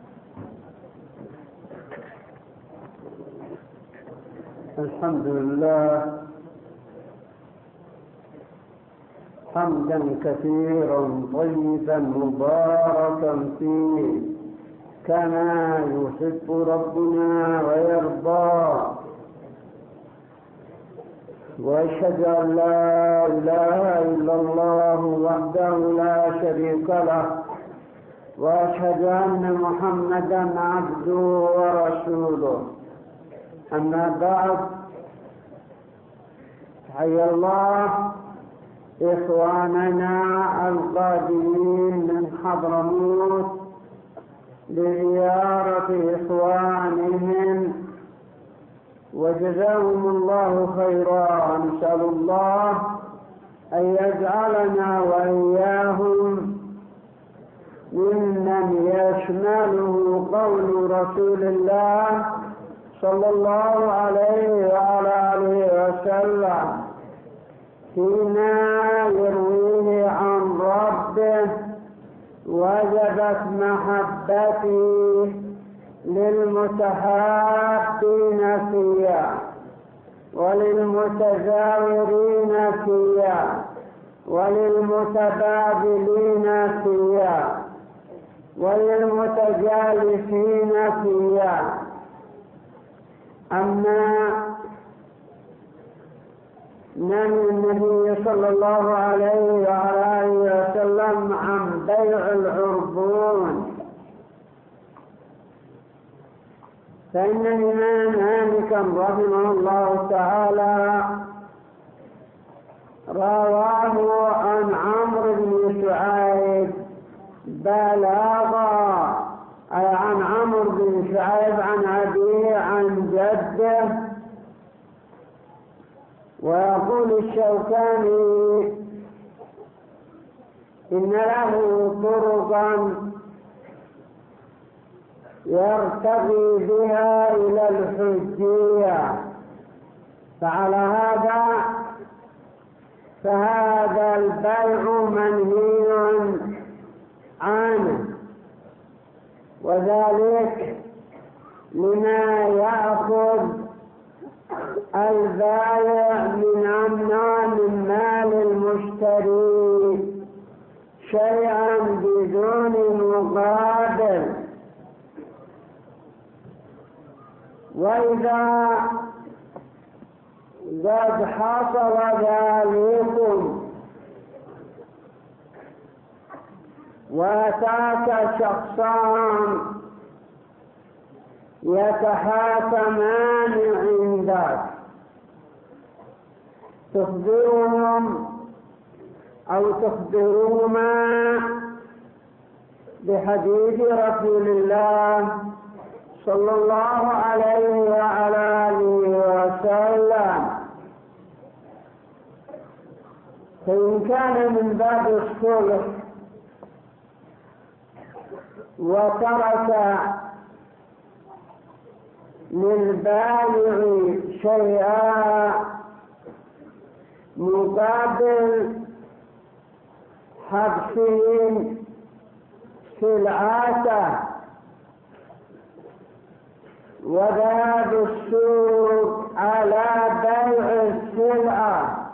الحمد لله حمدا كثيرا طيبا مباركا فيه كما يحب ربنا ويرضى، واشهد ان لا اله الا الله وحده لا شريك له، واشهد ان محمدا عبده ورسوله. اما بعد، حيا الله إخواننا القادمين من حضرموت لزيارة إخوانهم، وجزاهم الله خيرا. نسأل الله أن يجعلنا وإياهم ممن يشمله قول رسول الله صلى الله عليه وعلى آله وسلم فيما يرويه عن ربه: وجبت محبتي للمتحابين فيا وللمتزاورين فيا وللمتبادلين فيا وللمتجالسين فيا. أما نهى النبي صلى الله عليه وعلى آله وسلم عن بيع العربون، فإن الإمام مالكا رحمه الله تعالى رواه عن عمرو بن شعيب بلاغا، أي عن عمرو بن شعيب عن أبيه عن جده. ويقول الشوكاني إن له طرقا يرتقي بها إلى الحجية، فعلى هذا فهذا البيع منهي عنه، وذلك لما يأخذ البائع من أمنع من مال المشتري شيئا بدون مقابل. وإذا قد حصل ذلك وأتاك شخصان يتحاكمان عندك، تخبرهم أو تخبرهما بحديث رسول الله صلى الله عليه وعلى آله وسلم فإن كان من باب الصلح وترك للبائع شيئا مقابل حبسه سلعته وذهاب السوق على بيع السلعة،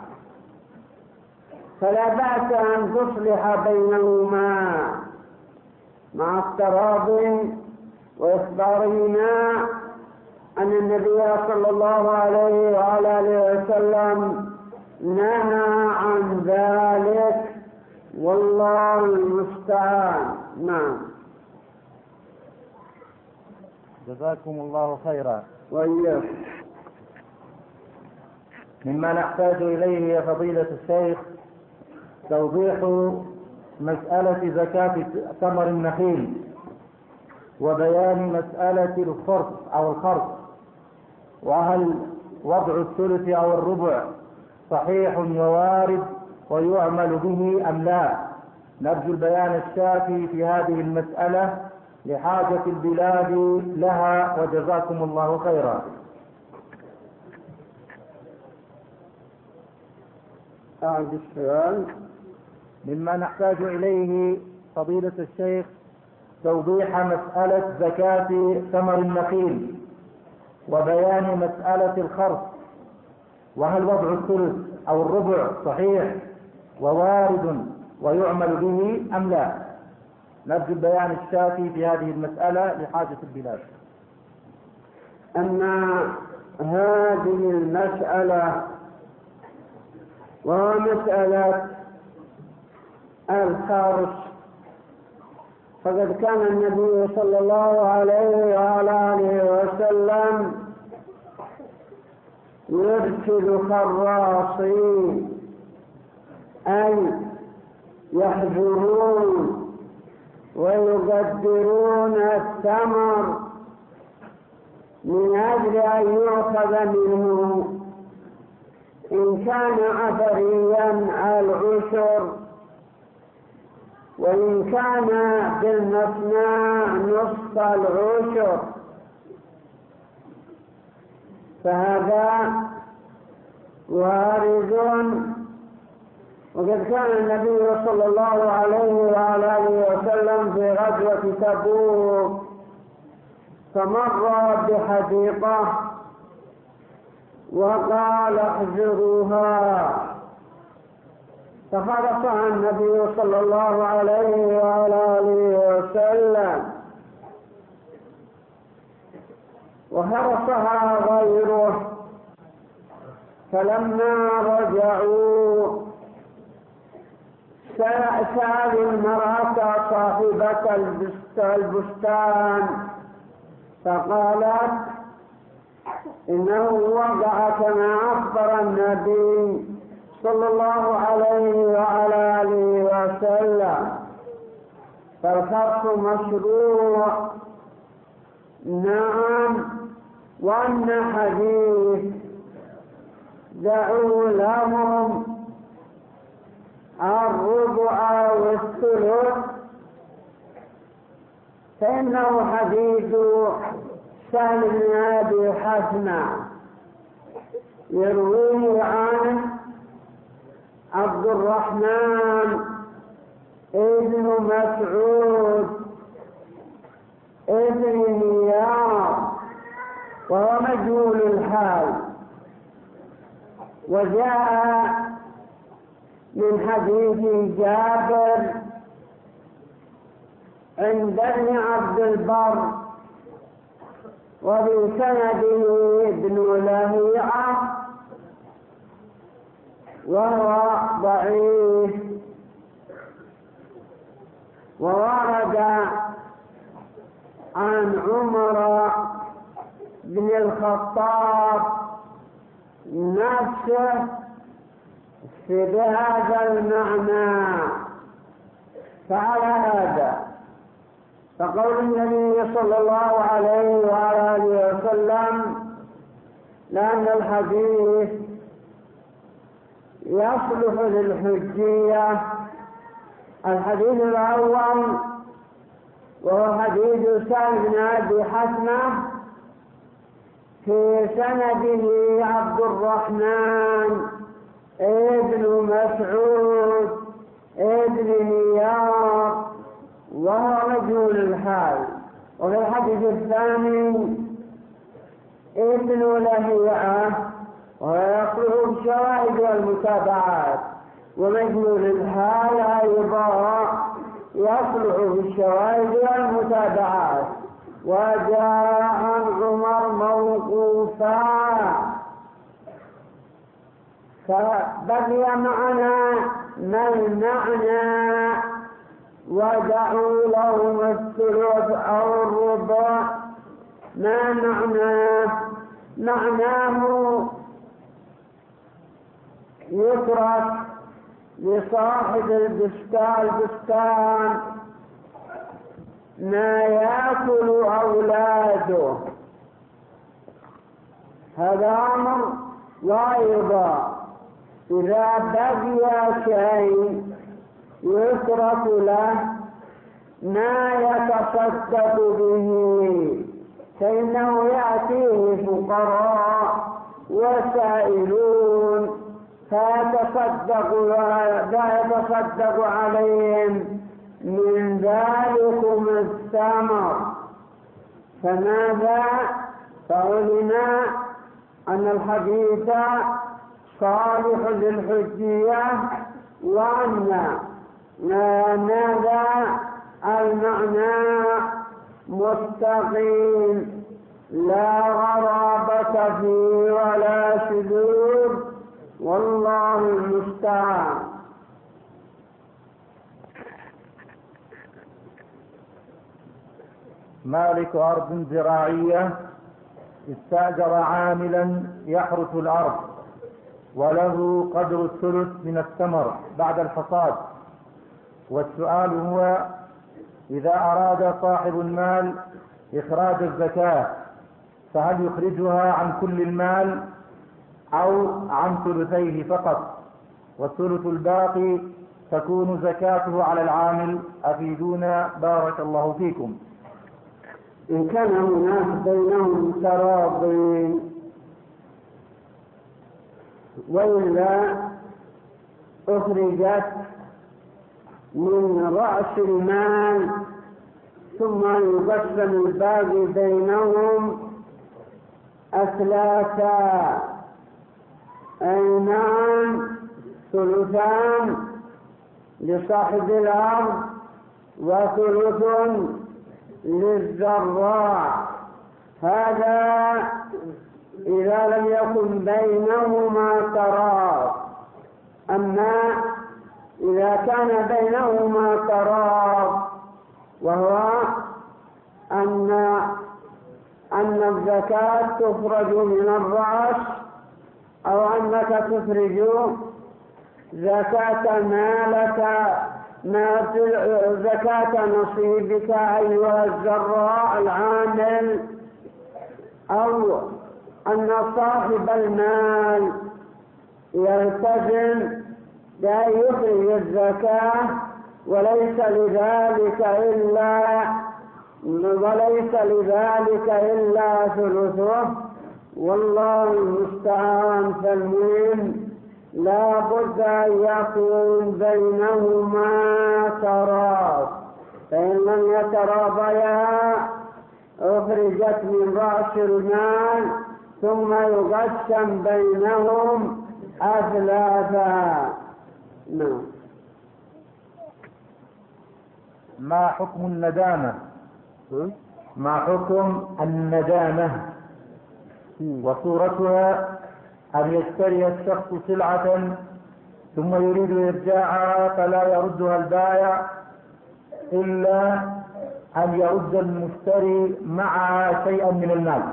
فلا بأس أن تصلح بينهما مع التراض وإخبارهما أن النبي صلى الله عليه وعلى آله وسلم نهى عن ذلك، والله المستعان. نعم. جزاكم الله خيرا. وإياك. مما نحتاج إليه يا فضيلة الشيخ توضيح مسألة زكاة ثمر النخيل وبيان مسألة الخرص أو الخرص، وهل وضع الثلث أو الربع صحيح ووارد ويعمل به أم لا؟ نرجو البيان الشافي في هذه المسألة لحاجة البلاد لها، وجزاكم الله خيرا. أعد السؤال. مما نحتاج إليه فضيلة الشيخ توضيح مسألة زكاة ثمر النخيل وبيان مسألة الخرص، وهل وضع الثلث أو الربع صحيح ووارد ويعمل به أم لا؟ نرجو البيان الشافي في هذه المسألة لحاجة البلاد. أما هذه المسألة وهو مسألة الخرص، فقد كان النبي صلى الله عليه وعلى آله وسلم يرسل خراصين، أي يحضرون ويقدرون الثمر من أجل أن يؤخذ منه، إن كان عفريا العشر، وإن كان بالمصنع نصف العشر، فهذا وارد. وقد كان النبي صلى الله عليه وعلى آله وسلم في غزوة تبوك فمر بحديقة وقال احذروها، فخرصها النبي صلى الله عليه وعلى آله وسلم وخرصها غيره، فلما رجعوا سأل المرأة صاحبة البستان فقالت إنه وقع كما أخبر النبي صلى الله عليه وعلى آله وسلم، فالخرص مشروع. نعم. وأن حديث دعوا لهم الربع والثلث فإنه حديث سهل بن أبي حسنة يرويه عن عبد الرحمن ابن مسعود ابن نيار وهو مجهول الحال، وجاء من حديث جابر عند ابن عبد البر وفي سنده ابن لهيعة وهو ضعيف. وورد عن عمر بن الخطاب نفسه في بهذا المعنى. فعلى هذا فقول النبي صلى الله عليه وعلى آله وسلم لأن الحديث يصلح للحجية. الحديث الأول وهو حديث سهل بن أبي حسنة في سنده عبد الرحمن ابن مسعود ابن نيار وهو مجهول الحال. وفي الحديث الثاني ابن لهيعة وهو يصلح بالشواهد والمتابعات، ومجهول الحال أيضا يصلح بالشواهد والمتابعات. وجاء عن عمر موقوفا، فبقي معنا ما المعنى ودعوا لهم الثلث أو الربع. ما معناه؟ معناه يترك لصاحب البستان البستان ما يأكل أولاده. هذا أمر. وأيضا إذا بقي شيء يترك له ما يتصدق به، فإنه يأتيه فقراء وسائلون فيتصدق يتصدق عليهم من ذلكم الثمر. فماذا؟ فعلم أن الحديث صالح للحجية، وأن ماذا؟ المعنى مستقيم لا غرابة فيه ولا شذوذ، والله المستعان. مالك أرض زراعية استأجر عاملا يحرث الأرض وله قدر الثلث من الثمر بعد الحصاد. والسؤال هو: إذا أراد صاحب المال إخراج الزكاة فهل يخرجها عن كل المال أو عن ثلثيه فقط، والثلث الباقي تكون زكاته على العامل؟ أفيدونا بارك الله فيكم. إن كان الناس بينهم تراض وإلا أخرجت من رأس المال ثم يقسم الباقي بينهم أثلاثا. أي نعم، ثلثان لصاحب الأرض وثلث للزراع. هذا إذا لم يكن بينهما تراض. أما إذا كان بينهما تراض وهو أن أن الزكاة تخرج من الرأس أو أنك تخرج زكاة مالك ما زكاة نصيبك أيها الزراع العامل، أو أن صاحب المال يلتزم بأن يخرج الزكاة وليس لذلك إلا وليس لذلك إلا ثلثه، والله المستعان. فالمهم لا بد أن يكون بينهما تراض، فإن لم يتراضيا أخرجت من رأس المال ثم يقسم بينهم أثلاثا. نعم. ما حكم الندامة؟ ما حكم الندامة وصورتها؟ أن يشتري الشخص سلعة ثم يريد إرجاعها فلا يردها البائع إلا أن يرد المشتري معها شيئا من المال.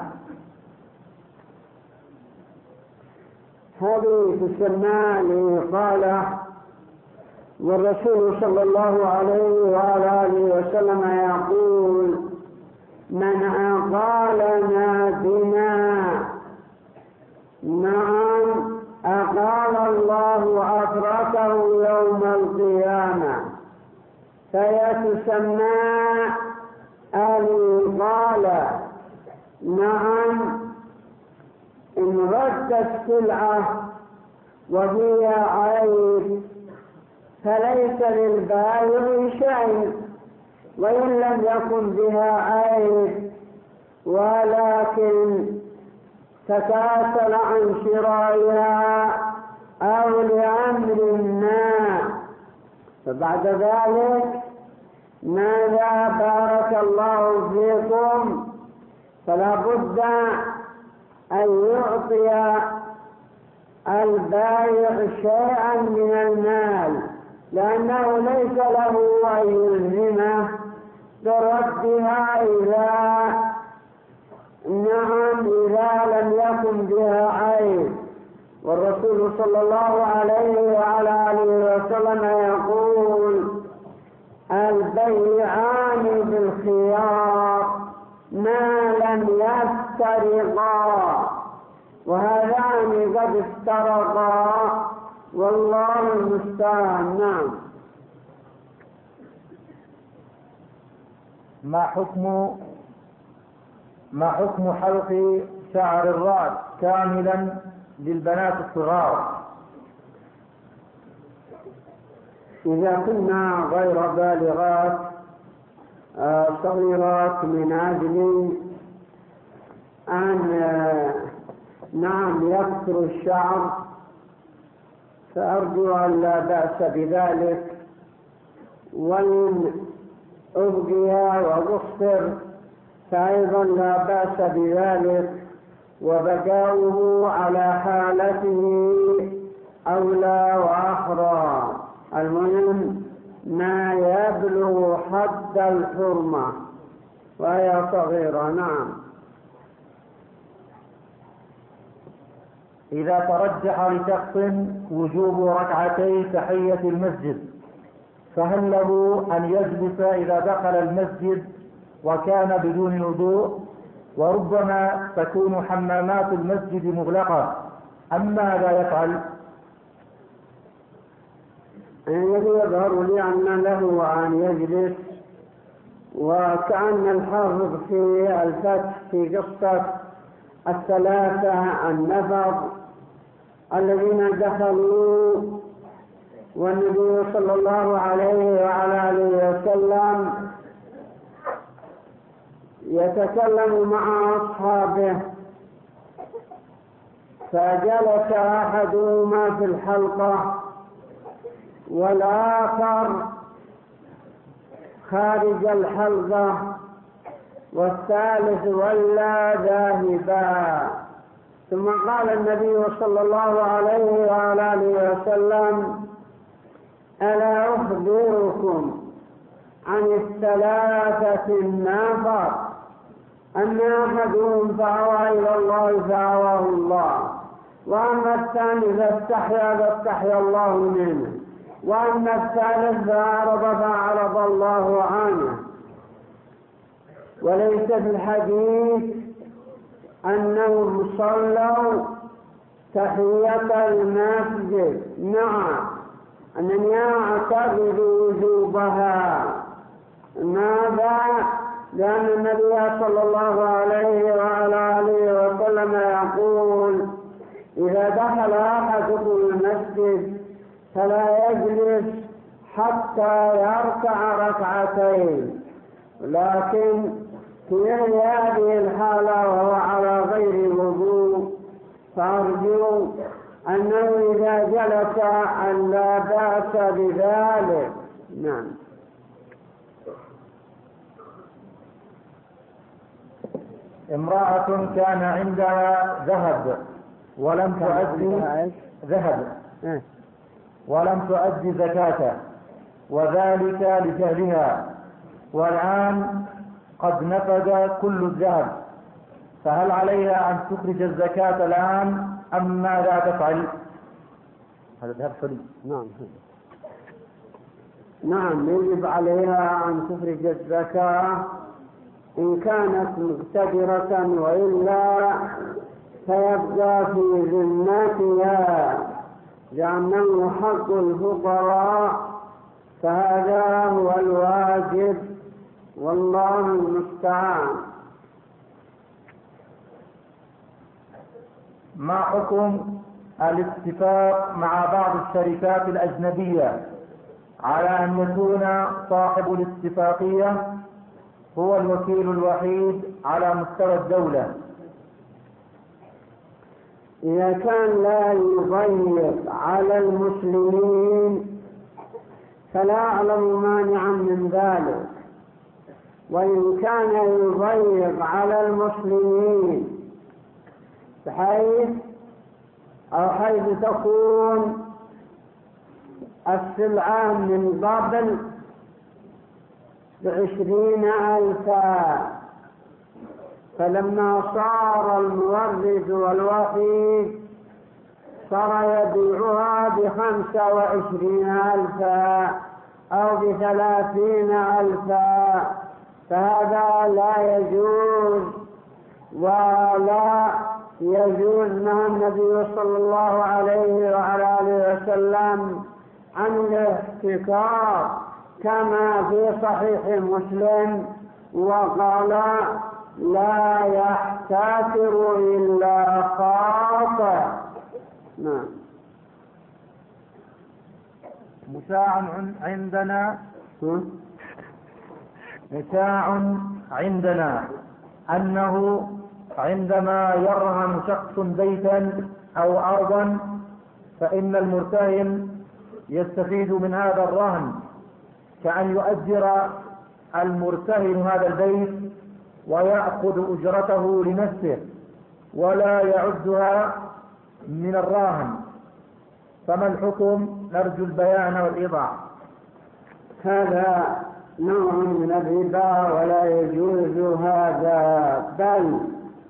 هذه تسمى لإقالة، والرسول صلى الله عليه وعلى آله وسلم يقول: من أقال نادما نعم أقال الله فهي تسمى الوقالة. نعم، إن رد السلعة وهي عيب فليس للبائع شيء، وإن لم يكن بها عيب ولكن تكاسل عن شرائها أو لأمر ما، فبعد ذلك ماذا؟ بارك الله فيكم، فلا بد أن يعطي البائع شيئا من المال، لأنه ليس له أن يلزمه بردها إذا نعم إذا لم يكن بها عيب. والرسول صلى الله عليه وعلى آله وسلم يقول: البيعان بالخيار ما لم يفترقا، وهذان قد افترقا والله المستعان. نعم. ما حكم ما حكم حلق شعر الرأس كاملا للبنات الصغار؟ إذا كنا غير بالغات صغيرات من أجل أن نعم يكثر الشعر فأرجو أن لا بأس بذلك، وإن أبقيها وأقصر فأيضا لا بأس بذلك، وبقاؤه على حالته أولى وأخرى. المهم ما يبلغ حد الحرمة وهي صغيرة. نعم. إذا ترجح لشخص وجوب ركعتي تحية المسجد فهل له أن يجلس إذا دخل المسجد وكان بدون وضوء، وربما تكون حمامات المسجد مغلقة، أم ماذا يفعل؟ الذي يظهر لي أن له أن يجلس، وكأن الحافظ في الفتح في قصة الثلاثة النفر الذين دخلوا والنبي صلى الله عليه وعلى آله وسلم يتكلم مع أصحابه، فجلس أحدهما في الحلقة والآخر خارج الحلقة والثالث ولا ذاهبا. ثم قال النبي صلى الله عليه وعلى آله وسلم: ألا أخبركم عن الثلاثة النفر أما أحدهم فأوى إلى الله فأواه الله، وأما الثاني فاستحيا فاستحيا الله منه، وأما الثالث فأعرض فأعرض الله عنه. وليس في الحديث أنهم صلوا تحية المسجد. نعم، أنني أعتقد وجوبها. ماذا؟ لأن النبي صلى الله عليه وعلى آله وسلم يقول: إذا دخل أحدكم المسجد فلا يجلس حتى يركع ركعتين. لكن في هذه الحالة وهو على غير وضوء فأرجو أنه إذا جلس أن لا بأس بذلك. نعم. امرأة كان عندها ذهب ولم تؤدي ذهب ولم تؤدي زكاته، وذلك لجهلها، والآن قد نفد كل الذهب، فهل عليها أن تخرج الزكاة الآن أم ماذا تفعل؟ هذا ذهب حلي. نعم نعم يجب عليها أن تخرج الزكاة إن كانت مقتدرة، وإلا فيبقى في ذمتها، لأنه حق الفقراء فهذا هو الواجب، والله المستعان. ما حكم الاتفاق مع بعض الشركات الأجنبية على أن يكون صاحب الاتفاقية هو الوكيل الوحيد على مستوى الدولة؟ إذا كان لا يضيق على المسلمين فلا أعلم مانعا من ذلك، وإن كان يضيق على المسلمين بحيث أو حيث تكون السلعة من قبل بعشرين ألفا، فلما صار المورد والوحيد صار يبيعها بخمسة وعشرين ألفا أو بثلاثين ألفا، فهذا لا يجوز، ولا يجوز مع النبي صلى الله عليه وعلى آله وسلم عن الاحتكار كما في صحيح مسلم، وقال لا يحتكر إلا خاطئ. نعم. مشاع عندنا مشاع عندنا أنه عندما يرهن شخص بيتا أو أرضا فإن المرتهن يستفيد من هذا الرهن، كأن يؤجر المرتهن هذا البيت ويأخذ أجرته لنفسه ولا يعدها من الراهن، فما الحكم؟ نرجو البيان والإيضاح. هذا نوع من الربا ولا يجوز هذا، بل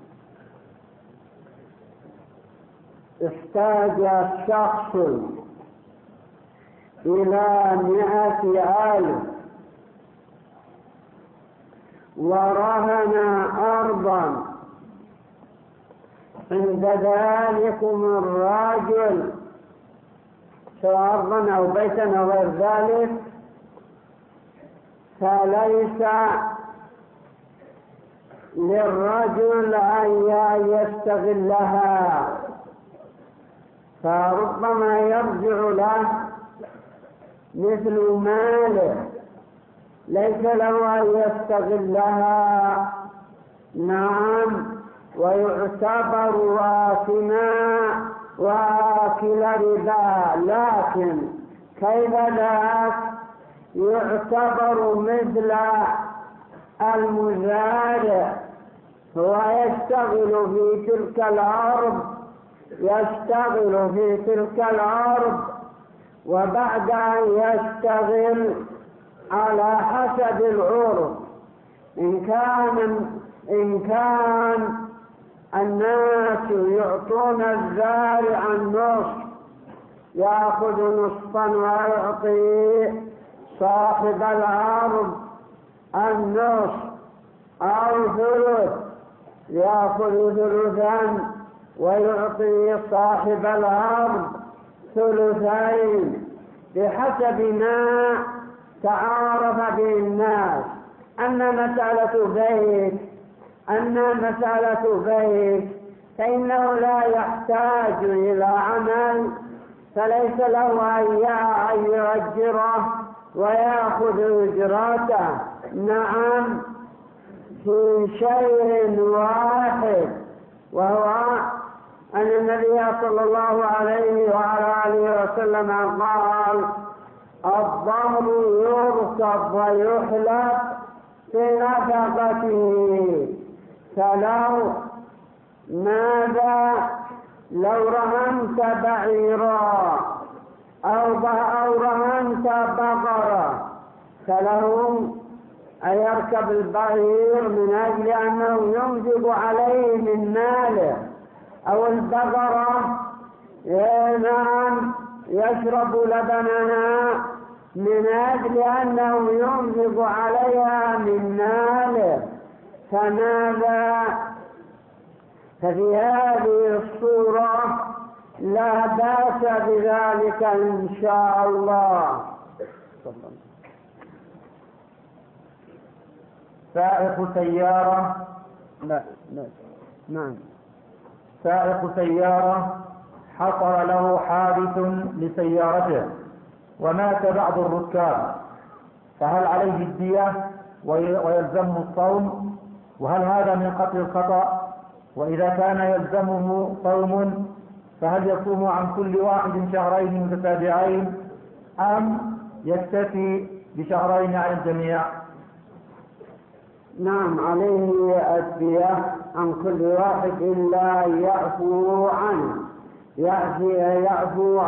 احتاج الشخص إلى مئة ألف ورهن أرضا عند ذلكم الراجل سواء أرضا أو بيتا أو غير ذلك، فليس للرجل أن يستغلها، فربما يرجع له مثل ماله، ليس له أن يستغلها. نعم، ويعتبر واكنا واكل ربا، لكن كيف ذاك يعتبر مثل المزارع، هو يشتغل في تلك الأرض يشتغل في تلك الأرض وبعد أن يشتغل على حسب العرف، إن كان إن كان الناس يعطون الزارع النصف يأخذ نصفا ويعطي صاحب الأرض النصف، أو ثلث يأخذ ثلثا ويعطي صاحب الأرض ثلثين، بحسب ما تعارف به الناس. أن مسألة بيت أن مسألة بيت فإنه لا يحتاج إلى عمل، فليس له أن يؤجره ويأخذ أجرته. نعم، في شيء واحد، وهو أن النبي صلى الله عليه وعلى آله وسلم قال: الظهر يركب ويحلب في نفقته. فلو ماذا لو رهنت بعيرا أو أو رهنت بقرة، فله أن يركب البعير من أجل أنه ينفق عليه من ماله، أو البقرة نعم يشرب لبنها من أجل أنه ينفق عليها من ماله. فماذا؟ ففي هذه الصورة لا بأس بذلك إن شاء الله. سائق سيارة لا لا نعم سائق سيارة حصل له حادث لسيارته ومات بعض الركاب، فهل عليه الدية ويلزمه الصوم؟ وهل هذا من قتل الخطأ؟ وإذا كان يلزمه صوم فهل يصوم عن كل واحد شهرين متتابعين أم يكتفي بشهرين على الجميع؟ نعم عليه الدية عن كل واحد إلا يعفو عنه، يعفو, يعفو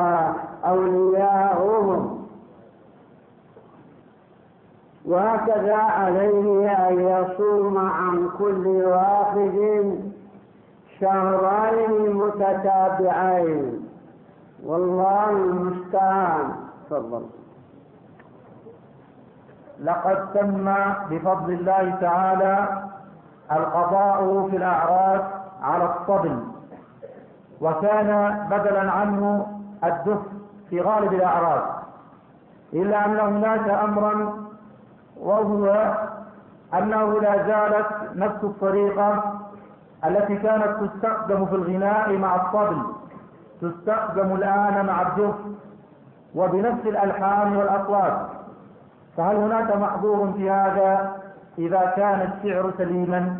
أولياؤهم، وهكذا عليه أن يصوم عن كل واحد شهرين متتابعين، والله المستعان. تفضل. لقد تم بفضل الله تعالى القضاء في الأعراس على الطبل، وكان بدلا عنه الدف في غالب الأعراس، إلا أن هناك أمرا، وهو أنه لا زالت نفس الطريقة التي كانت تستخدم في الغناء مع الطبل تستخدم الآن مع الدف وبنفس الألحان والأصوات. فهل هناك محظور في هذا إذا كان الشعر سليما؟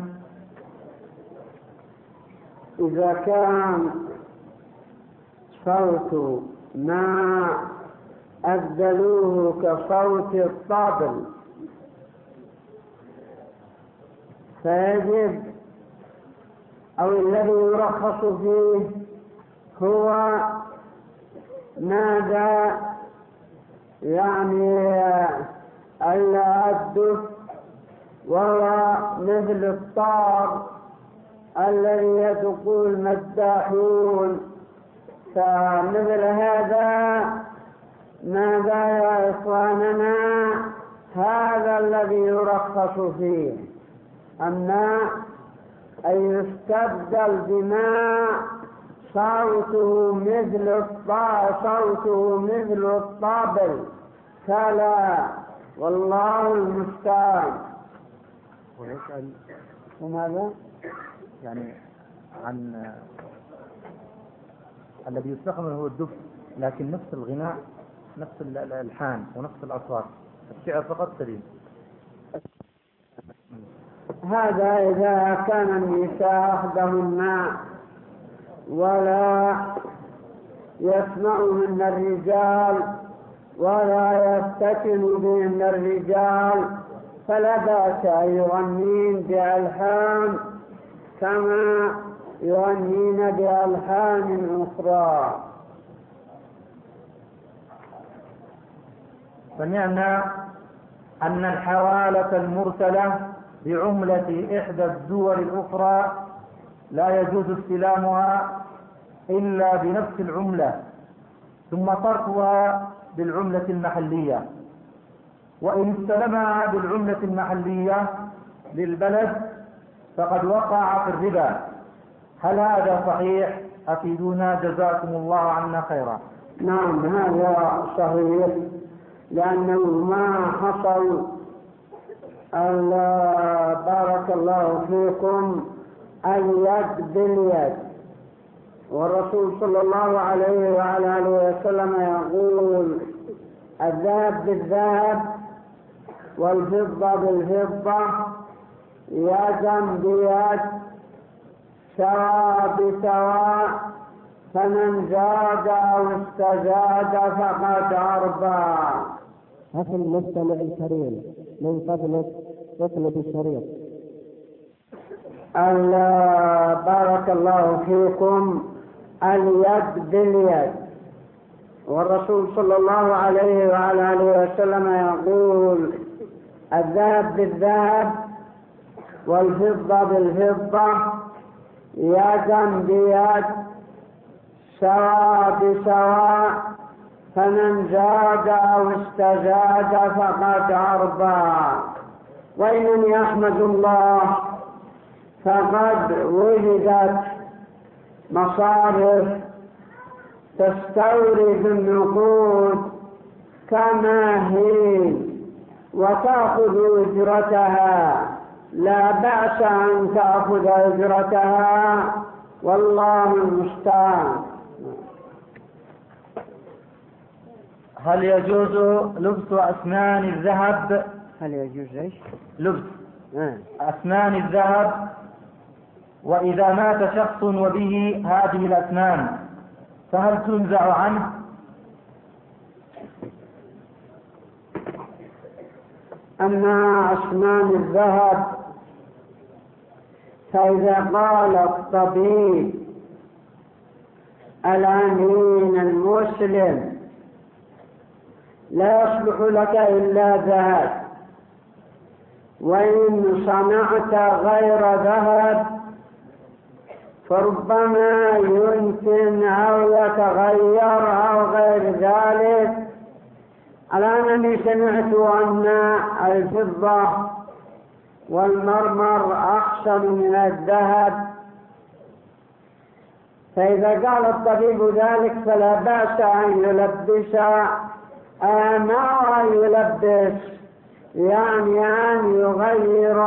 إذا كان صوت ما أبدلوه كصوت الطبل فيجب، أو الذي يرخص فيه هو ماذا يعني الدف، وهو مثل الطار الذي يدقوا المداحون. فمثل هذا ماذا يا إخواننا؟ هذا الذي يرخص فيه. أما أن يستبدل بما صوته مثل الطابل صوته مثل الطابل فلا، والله المستعان. ويسأل وماذا؟ يعني عن الذي يستخدم هو الدف، لكن نفس الغناء نفس الألحان ونفس الأصوات، الشعر فقط سليم. هذا إذا كان النساء وحدهن ولا يسمعهن الرجال ولا يفتتن بهن الرجال فلا بأس أن يغنين بألحان كما يغنين بألحان أخرى. سمعنا أن الحوالة المرسلة بعملة إحدى الدول الأخرى لا يجوز استلامها إلا بنفس العملة ثم صرفها بالعملة المحلية، وإن استلمها بالعملة المحلية للبلد فقد وقع في الربا. هل هذا صحيح؟ أفيدونا جزاكم الله عنا خيرا. نعم هذا صحيح، لأنه ما حصل الله بارك الله فيكم اليد باليد، والرسول صلى الله عليه وعلى آله وسلم يقول الذهب بالذهب والفضة بالفضة يدا بيد سواء بسواء، فمن زاد أو استزاد فقد أربى. أخي المستمع الكريم من فضلك اطلب الشريط. الله بارك الله فيكم اليد باليد، والرسول صلى الله عليه وعلى آله وسلم يقول الذهب بالذهب والفضة بالفضة يدا بيد سواء بسواء، فمن زاد أو استزاد فقد أربى. وإنني أحمد الله فقد وجدت مصارف تستورد النقود كما هي وتأخذ أجرتها، لا بأس أن تأخذ أجرتها، والله المستعان. هل يجوز لبس أسنان الذهب؟ هل يجوز ايش؟ لبس آه. أسنان الذهب، وإذا مات شخص وبه هذه الأسنان فهل تنزع عنه؟ أما أسنان الذهب فإذا قال الطبيب الأمين المسلم لا يصلح لك إلا ذهب، وإن صنعت غير ذهب فربما يمكن أو يتغير أو غير ذلك. على أنني سمعت أن الفضة والمرمر أحسن من الذهب، فإذا قال الطبيب ذلك فلا بأس أن يلبس ما يلبس، يعني أن يغير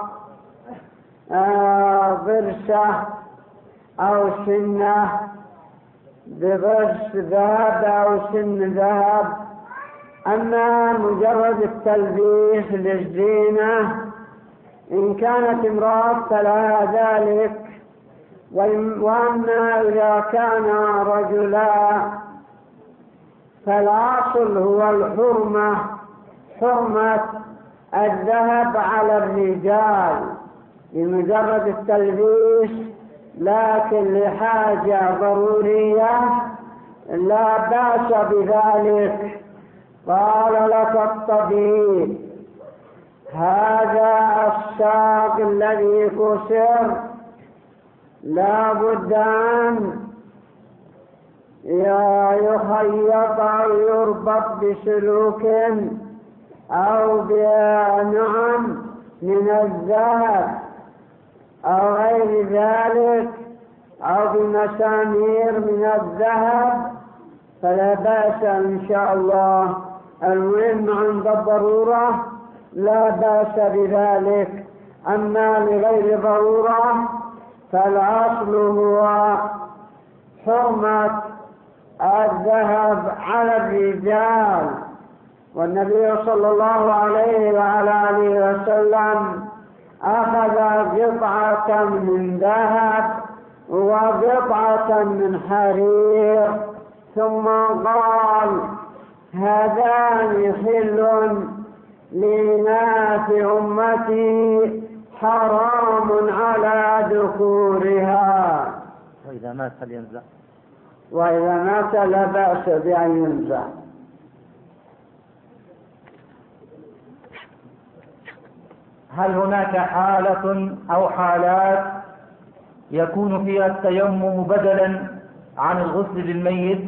ضرسه أو سنه بضرس ذهب أو سن ذهب. أما مجرد التلبيس للزينة إن كانت امرأة فلها ذلك، وأما إذا كان رجلا فالأصل هو الحرمة، حرمة الذهب على الرجال بمجرد التلبيس، لكن لحاجة ضرورية لا بأس بذلك. قال لك الطبيب هذا الساق الذي كسر لا بد أن يخيط أو يربط بسلوك أو بنعم من الذهب أو غير ذلك أو بمسامير من الذهب، فلا بأس إن شاء الله. المهم عند الضرورة لا بأس بذلك، أما لغير ضرورة فالأصل هو حرمة الذهب على الرجال. والنبي صلى الله عليه وعلى آله وسلم أخذ قطعة من ذهب وقطعة من حرير ثم قال هذان حل لإناث أمتي حرام على ذكورها. وإذا مات فلينزع، وإذا مات لا بأس بأن ينزع. هل هناك حالة أو حالات يكون فيها التيمم بدلا عن الغسل للميت؟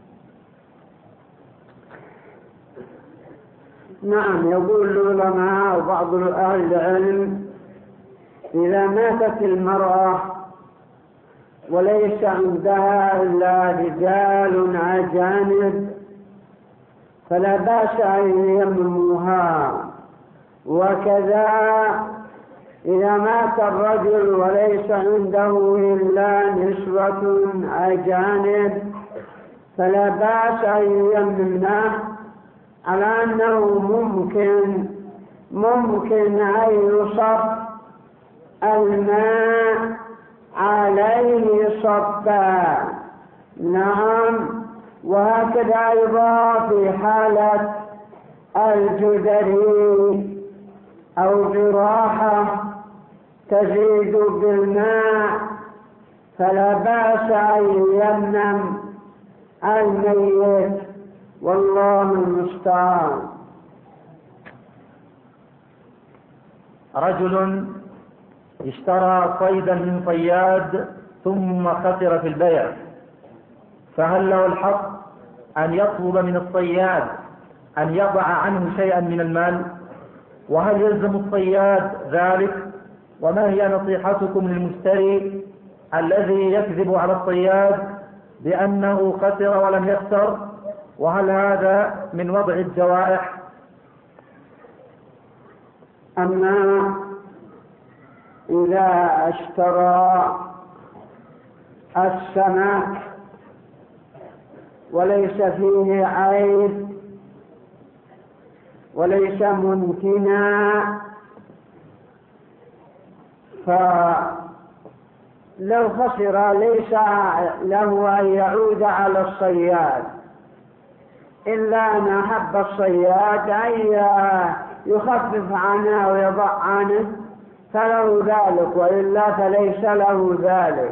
نعم، يقول العلماء وبعض أهل العلم إذا ماتت المرأة وليس عندها إلا رجال أجانب فلا بأس أن يمموها، وكذا إذا مات الرجل وليس عنده إلا نسوة أجانب فلا بأس أن يممنه، على أنه ممكن ممكن أن يصب الماء عليه صبا. نعم، وهكذا أيضا في حالة الجدري أو جراحة تزيد بالماء فلا بأس أن يمنم الميت، والله المستعان. رجل اشترى صيدا من صياد ثم خسر في البيع، فهل له الحق أن يطلب من الصياد أن يضع عنه شيئا من المال؟ وهل يلزم الصياد ذلك؟ وما هي نصيحتكم للمشتري الذي يكذب على الصياد بأنه خسر ولم يخسر؟ وهل هذا من وضع الجوائح؟ أما إذا اشترى السمك وليس فيه عيب وليس منتنا، فلو خسر ليس له أن يعود على الصياد، إلا أن أحب الصياد أن يخفف عنه ويضع عنه فله ذلك، وإلا فليس له ذلك.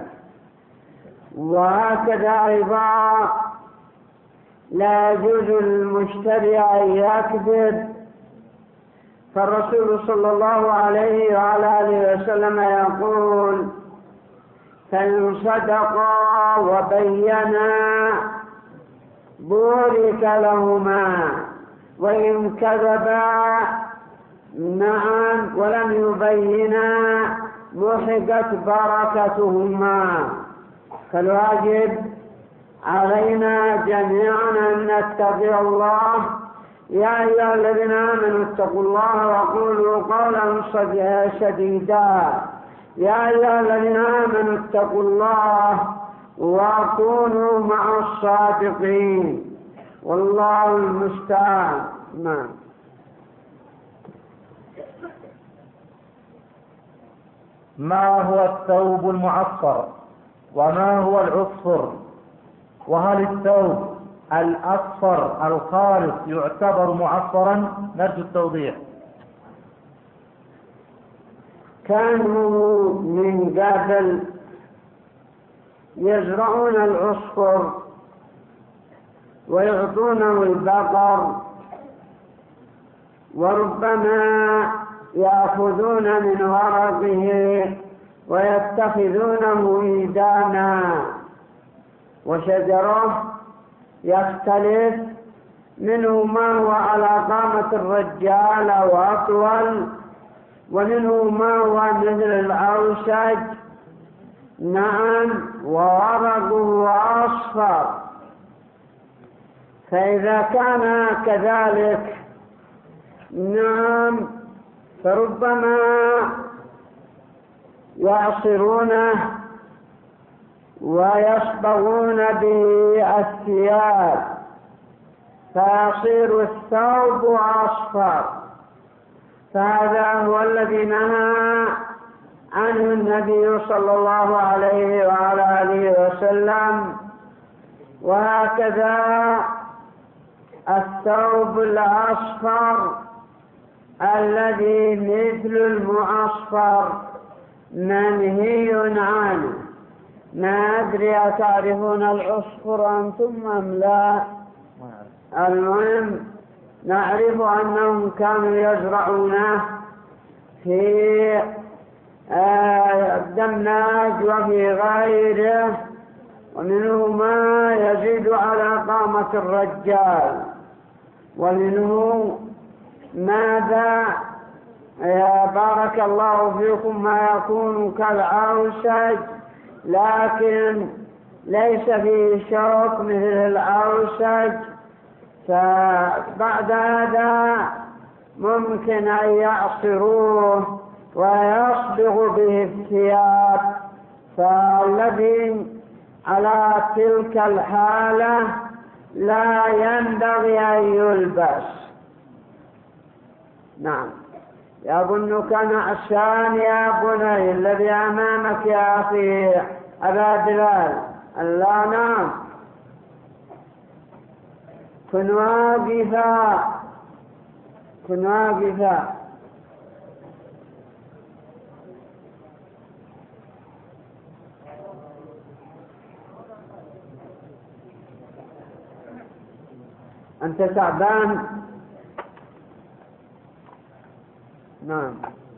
وهكذا أيضا لا يجوز للمشتري أن يكذب، فالرسول صلى الله عليه وعلى آله وسلم يقول: فإن صدقا وبينا بورك لهما، وإن كذبا نعم ولم يبينا محقت بركتهما. فالواجب علينا جميعا أن نتقي الله. يا أيها الذين آمنوا اتقوا الله وقولوا قولا سديدا. يا أيها الذين آمنوا اتقوا الله وكونوا مع الصادقين، والله المستعان. نعم. ما هو الثوب المعصر؟ وما هو العصفر؟ وهل الثوب الأصفر الخالص يعتبر معصرا؟ نرجو التوضيح. كانوا من قبل يزرعون العصفر ويعطونه البقر، وربما يأخذون من ورقه ويتخذونه إيدانا، وشجره يختلف، منه ما هو على قامة الرجال أو أطول، ومنه ما هو مثل الأوسج نعم وورقه أصفر. فإذا كان كذلك نعم فربما يعصرونه ويصبغون به الثياب فيصير الثوب أصفر، فهذا هو الذي نهى عنه النبي صلى الله عليه وعلى آله وسلم. وهكذا الثوب الأصفر الذي مثل المعصفر منهي عنه. ما أدري أتعرفون العصفر أنتم أم لا؟ المهم نعرف أنهم كانوا يزرعونه في الدمناج وفي غيره، ومنه ما يزيد على قامة الرجال، ومنه ماذا يا بارك الله فيكم ما يكون كالعوسج لكن ليس فيه شوك مثل العوسج. فبعد هذا ممكن أن يعصروه ويصبغ به الثياب، فالذي على تلك الحالة لا ينبغي أن يلبس. نعم. يظنك نعسان يا بني الذي أمامك يا أخي أبا بلال. لا نعم، كن واقفا كن واقفا. أنت تعبان؟ نعم.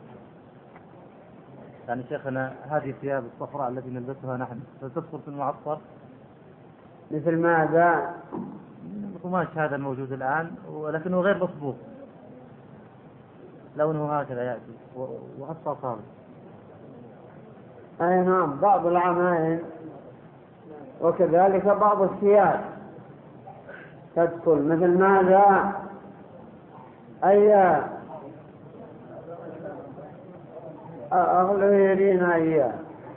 يعني شيخنا هذه الثياب الصفراء التي نلبسها نحن ستدخل في المعصر؟ مثل ماذا؟ القماش هذا الموجود الآن ولكنه غير مصبوغ، لونه هكذا يأتي وأصفر خالص. أي نعم، بعض العمائم وكذلك بعض الثياب تدخل مثل ماذا؟ أي أغليرين إياه.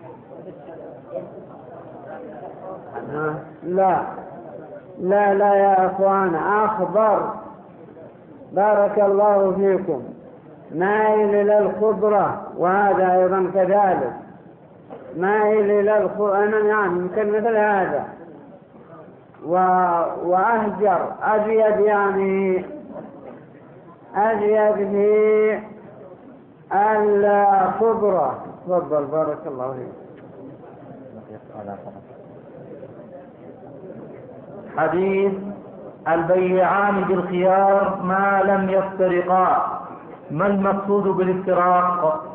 لا لا لا يا أخوان، أخضر، بارك الله فيكم، مائل إلى الخضرة، وهذا أيضا كذلك مائل إلى الخضرة، يعني يمكن مثل هذا، و... وأهجر أزيد، يعني أزيد في الخضرة. تفضل بارك الله فيك. حديث البيعان بالخيار ما لم يفترقا، ما المقصود بالافتراق؟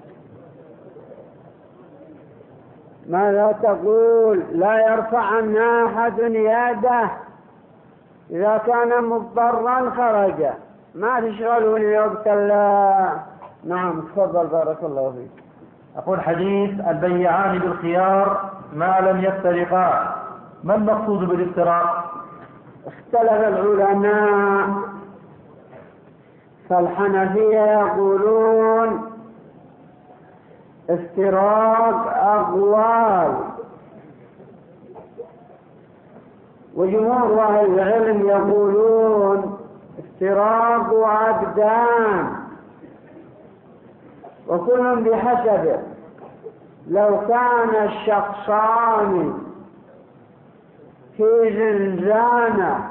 ماذا تقول؟ لا يرفعن أحد يده، إذا كان مضطرا خرج، ما تشغلوني وقت الله. نعم تفضل بارك الله فيك. أقول حديث البيعان بالخيار ما لم يفترقا، ما المقصود بالافتراق؟ اختلف العلماء، فالحنفية يقولون افتراق أقوال، وجمهور أهل العلم يقولون افتراق أبدان، وكل بحسبه. لو كان الشخصان في زنزانة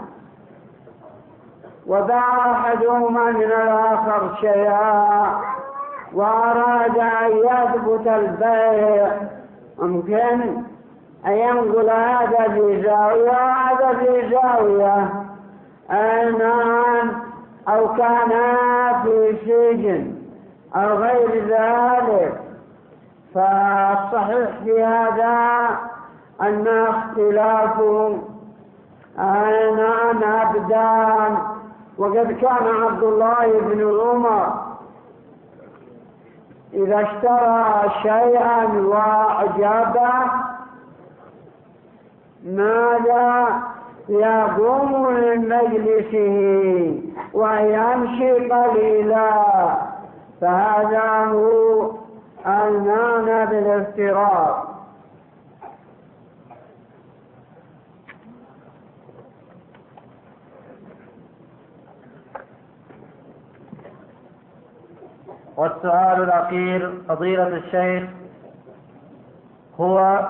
وباع أحدهما من الآخر شيئا وأراد أن يثبت البيع، ممكن أن ينقل هذا في زاوية وهذا في زاوية، أنان أو كانا في سجن أو غير ذلك. فالصحيح في هذا أن اختلاف أنان أبدان. وقد كان عبد الله بن عمر إذا اشترى شيئا وأعجبه ماذا؟ يقوم من مجلسه ويمشي قليلا، فهذا هو المعنى بالافتراق. والسؤال الأخير فضيلة الشيخ، هو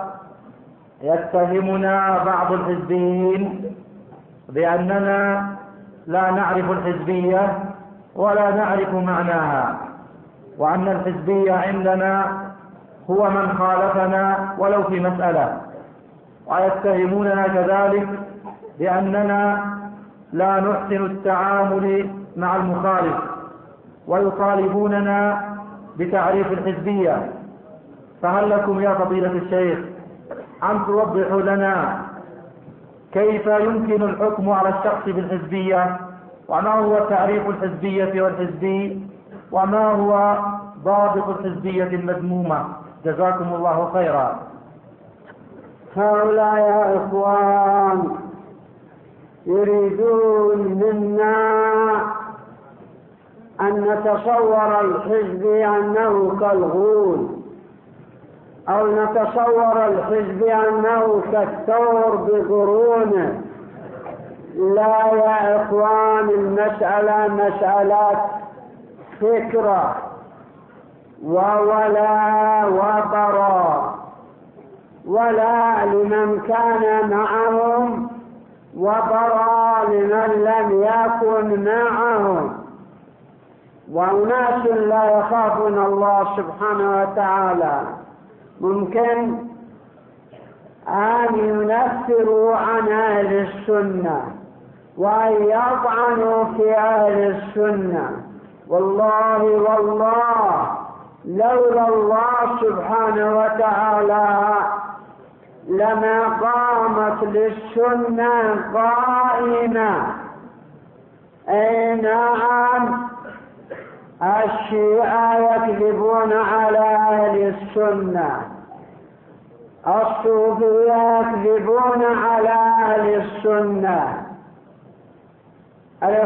يتهمنا بعض الحزبيين بأننا لا نعرف الحزبية ولا نعرف معناها، وأن الحزبية عندنا هو من خالفنا ولو في مسألة، ويتهموننا كذلك بأننا لا نحسن التعامل مع المخالف، ويطالبوننا بتعريف الحزبية. فهل لكم يا فضيلة الشيخ أن توضحوا لنا كيف يمكن الحكم على الشخص بالحزبية، وما هو تعريف الحزبية والحزبي، وما هو ضابط الحزبية المذمومة؟ جزاكم الله خيرا. هؤلاء يا إخوان يريدون منا أن نتصور الحزب أنه كالغول، أو نتصور الحزب أنه كالثور بقرونه. لا يا إخوان، المسألة مسألة فكرة وولا وبراء، ولا لمن كان معهم وبراء لمن لم يكن معهم. وأناس لا يخافون الله سبحانه وتعالى ممكن أن ينفروا عن أهل السنة وأن يطعنوا في أهل السنة. والله والله لولا الله سبحانه وتعالى لما قامت للسنة قائمة. أي نعم، الشيعة يكذبون على أهل السنة، الصوفية يكذبون على أهل السنة،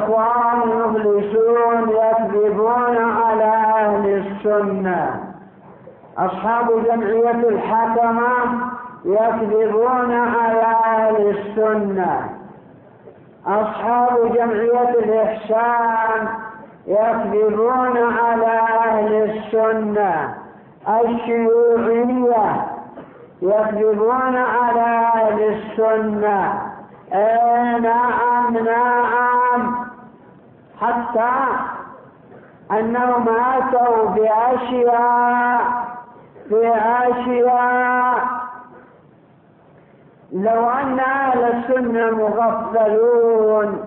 الإخوان المفلسون يكذبون على أهل السنة، أصحاب جمعية الحكمة يكذبون على أهل السنة، أصحاب جمعية الإحسان يكذبون على أهل السنة، الشيوعية يكذبون على أهل السنة. آه نعم نعم، حتى أنهم أتوا بأشياء بأشياء لو أن أهل السنة مغفلون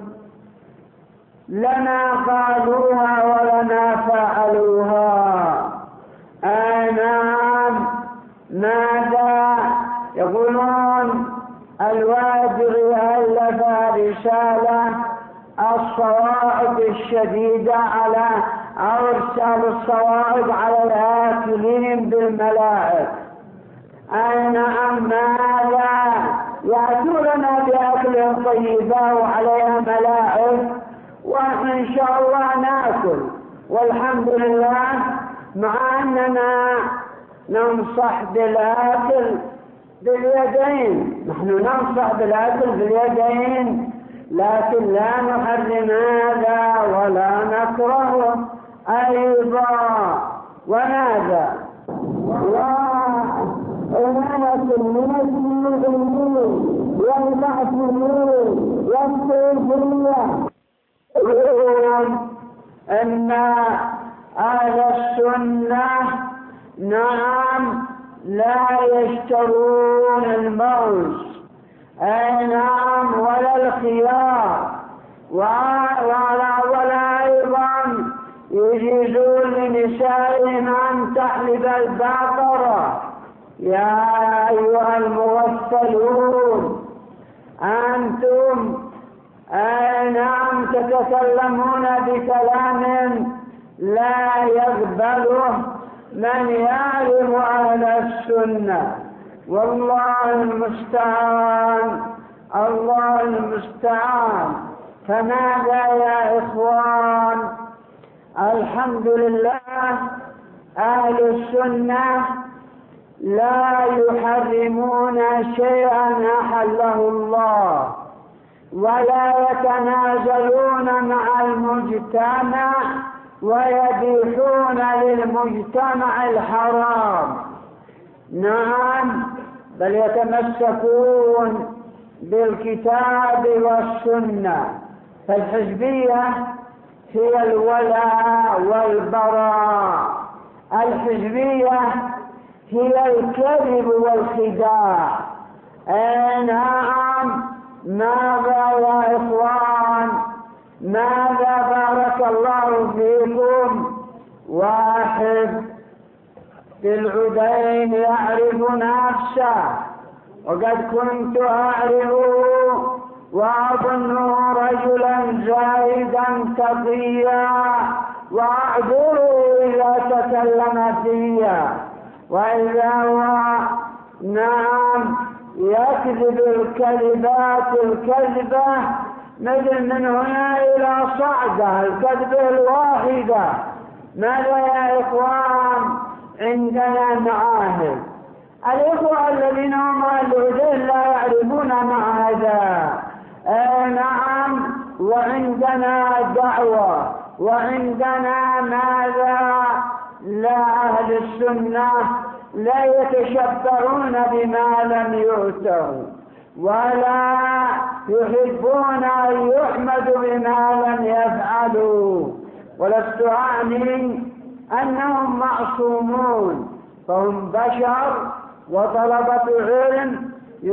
لنا قالوها ولنا فعلوها. آه نعم، ماذا يقولون؟ الوادعي ألف رسالة الصواعق الشديدة على أو إرسال الصواعق على الآكلين بالملائكة. أي نعم، ماذا يأتوننا بأكل طيبة وعليها ملائكة وإن شاء الله نأكل، والحمد لله، مع أننا ننصح بالأكل باليدين. نحن ننصح بالأكل باليدين، لكن لا نحرم هذا ولا نكرهه أيضا. وماذا؟ وإمامة المسلمين والمعصومين والصوفية يقولون أن أهل السنة نعم لا يشترون الموت، أي نعم، ولا الخيار، ولا ولا أيضا يجيزون لنسائهم أن تحلب البقرة. يا أيها المغفلون، أنتم أي نعم تتكلمون بكلام لا يقبله من يعرف أهل السنة. والله المستعان، الله المستعان. فماذا يا إخوان؟ الحمد لله، أهل السنة لا يحرمون شيئا أحله الله، ولا يتنازلون مع المجتمع ويبيحون للمجتمع الحرام. نعم، بل يتمسكون بالكتاب والسنة. فالحزبية هي الولاء والبراء، الحزبية هي الكذب والخداع. أي نعم، ماذا يا إخوان؟ ماذا بارك الله فيكم؟ واحد بالعدين يعرف نفسه، وقد كنت أعرفه وأظنه رجلا زاهدا تقيا، وأعذره إذا تكلم فيا، وإذا هو نعم يكذب الكذبات الكذبة مثل من هنا إلى صعدة، الكذبة الواحدة. ماذا يا إخوان؟ عندنا معاهد. الإخوة الذين هم العدل لا يعرفون معاهدا. آه نعم، وعندنا دعوة، وعندنا ماذا؟ لا، أهل السنة لا يتشبعون بما لم يؤتوا، ولا يحبون أن يحمدوا بما لم يفعلوا. ولست أعني أنهم معصومون، فهم بشر وطلبة علم،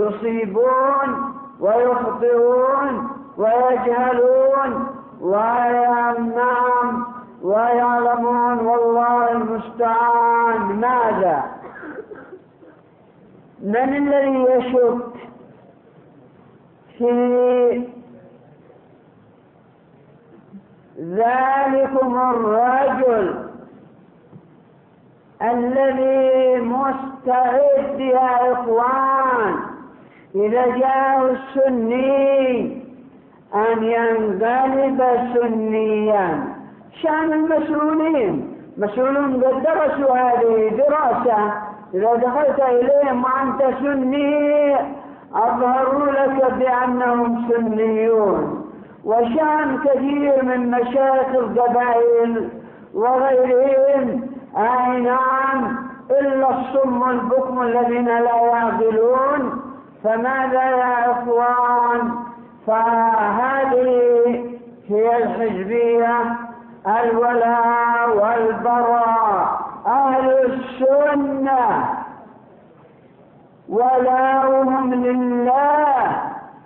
يصيبون ويخطئون ويجهلون وينام ويعلمون، والله المستعان. ماذا؟ من الذي يشك في ذلكم الرجل الذي مستعد يا إخوان إذا جاءه السني أن ينقلب سنيا؟ شأن المسؤولين مسؤولون قد درسوا هذه دراسة. إذا دخلت إليهم وأنت سني أظهروا لك بأنهم سنيون. وشان كثير من مشايخ القبائل وغيرهم أي نعم إلا الصم البكم الذين لا يعقلون. فماذا يا إخوان؟ فهذه هي الحزبية، الولاء والبراء. أهل السنة ولاؤهم لله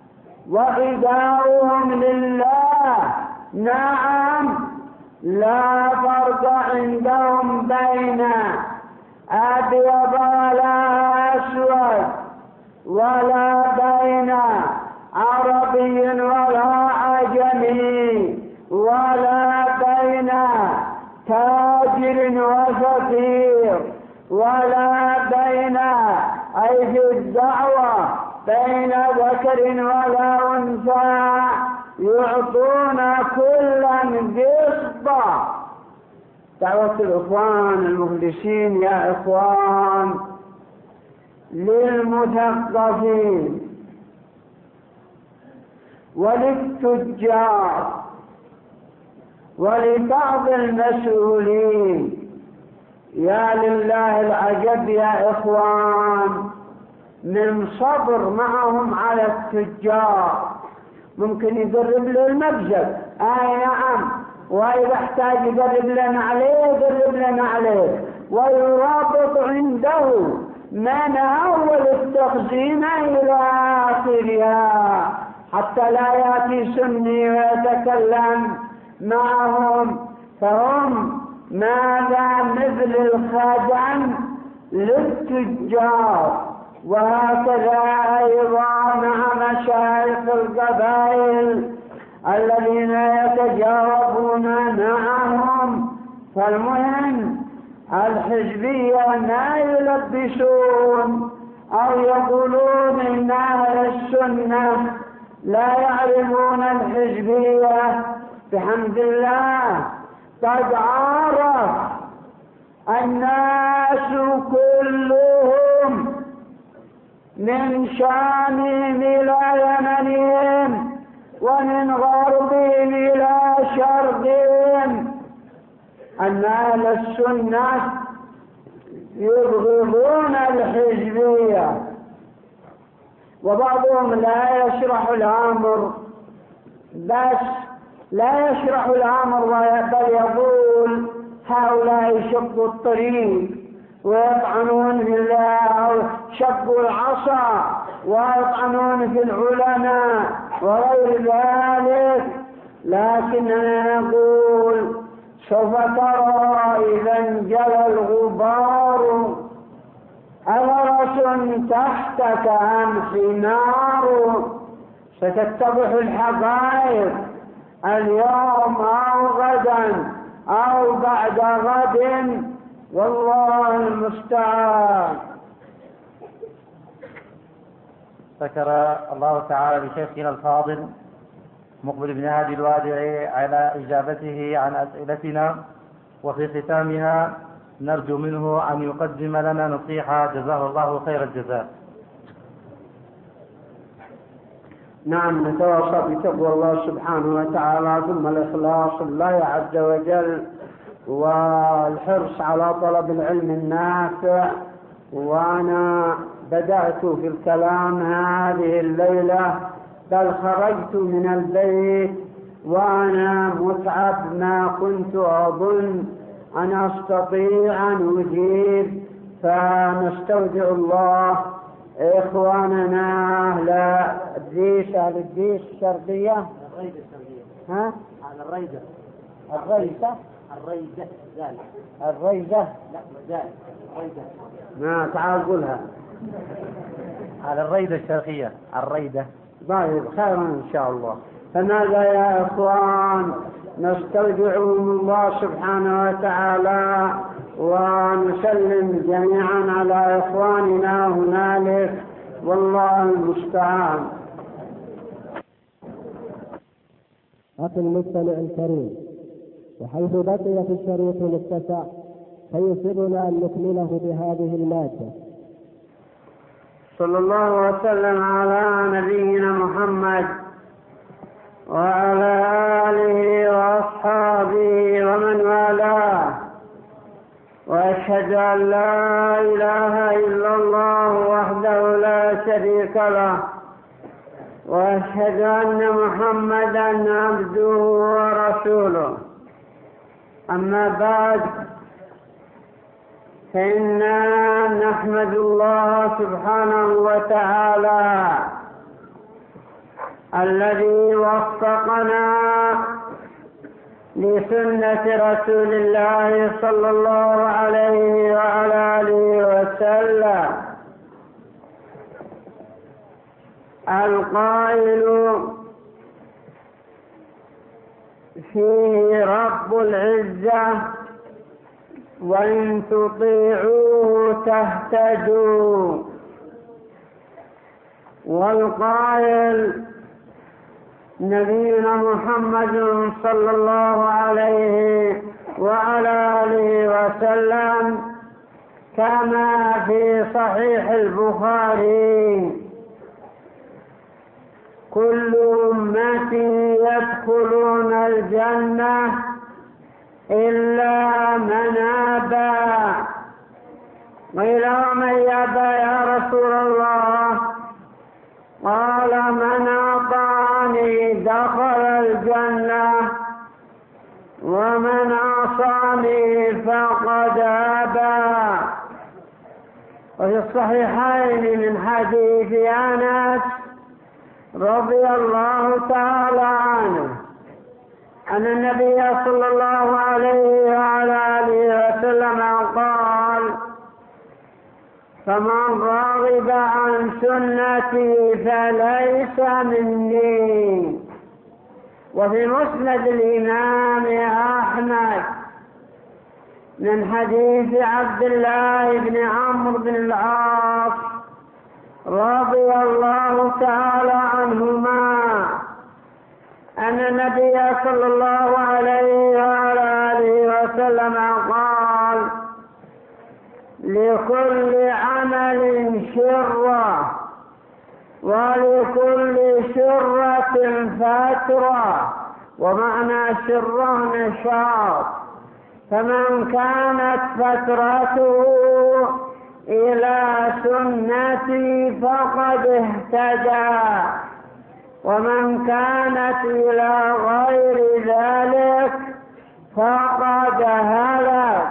وغداؤهم لله. نعم لا فرق عندهم بين أبيض ولا أسود، ولا بين عربي ولا عجمي، ولا بين تاجر وفقير، ولا بين أي في الدعوة بين ذكر ولا أنثى، يعطون كلا قسطا. دعوة الإخوان المخلصين يا إخوان للمثقفين وللتجار ولبعض المسؤولين. يا لله العجب يا إخوان من صبر معهم على التجار. ممكن يقرب له المبزق، آه نعم، وإذا احتاج يقرب لنا عليه يقرب لنا عليه، ويرابط عنده من أول التخزين إلى آخرها، حتى لا يأتي سني ويتكلم معهم. فهم ماذا؟ مثل الخادم للتجار. وهكذا أيضا مع مشايخ القبائل الذين يتجاوبون معهم. فالمهم الحزبية ما يلبسون أو يقولون إن أهل السنة لا يعرفون الحزبية. بحمد الله قد عرف الناس كلهم من شامهم إلى يمنهم ومن غربهم إلى شرقهم أن أهل السنة يبغضون الحزبية. وبعضهم لا يشرح الأمر، بس لا يشرح الأمر بل يقول هؤلاء شقوا الطريق ويطعنون في الله، شقوا العصا ويطعنون في العلماء وغير ذلك. لكننا نقول سوف ترى إذا انجلى الغبار أغرس تحتك أم حمار، ستتضح الحقائق اليوم أو غدا أو بعد غد، والله المستعان. شكر الله تعالى لشيخنا الفاضل مقبل بن هادي الوادعي على إجابته عن أسئلتنا، وفي ختامها نرجو منه أن يقدم لنا نصيحة جزاه الله خير الجزاء. نعم، نتواصى بتقوى الله سبحانه وتعالى ثم الإخلاص لله عز وجل والحرص على طلب العلم النافع. وأنا بدأت في الكلام هذه الليلة، بل خرجت من البيت وأنا متعب، ما كنت أظن أن أستطيع أن أجيب. فنستودع الله إخواننا أهل الديس، أهل الديس الشرقية، الريدة الشرقية، ها؟ على الريدة، الريدة، الريدة زال، الريدة، لا زال، الريدة. ما تعال قولها. على الريدة الشرقية، الريدة. طيب خيرا إن شاء الله. فماذا يا إخوان؟ نستودعهم الله سبحانه وتعالى ونسلم جميعا على إخواننا هنالك، والله المستعان. أخي المستمع الكريم، وحيث بقي في الشريط متسع فيسرنا أن نكمله بهذه المادة. صلى الله وسلم على نبينا محمد وعلى آله وأصحابه ومن والاه، وأشهد أن لا إله إلا الله وحده لا شريك له، وأشهد أن محمدا عبده ورسوله. أما بعد، فإنا نحمد الله سبحانه وتعالى الذي وفقنا لسنة رسول الله صلى الله عليه وعلى آله وسلم، القائل فيه رب العزة: وإن تطيعوه تهتدوا. والقائل نبينا محمد صلى الله عليه وعلى آله وسلم كما في صحيح البخاري: كل أمتي يدخلون الجنة إلا من أبى. قيل: ومن يأبى يا رسول الله؟ قال: من أطاعني دخل الجنة، ومن عصاني فقد أبى. وفي الصحيحين من حديث أنس رضي الله تعالى عنه أن النبي صلى الله عليه وعلى آله وسلم قال: فمن رغب عن سنتي فليس مني. وفي مسند الإمام أحمد من حديث عبد الله بن عمرو بن العاص رضي الله تعالى عنهما أن النبي صلى الله عليه وعلى آله وسلم قال: لكل عمل شرة، ولكل شرة فترة. ومعنى شرة نشاط. فمن كانت فترته إلى سنتي فقد اهتدى، ومن كانت إلى غير ذلك فقد هلك.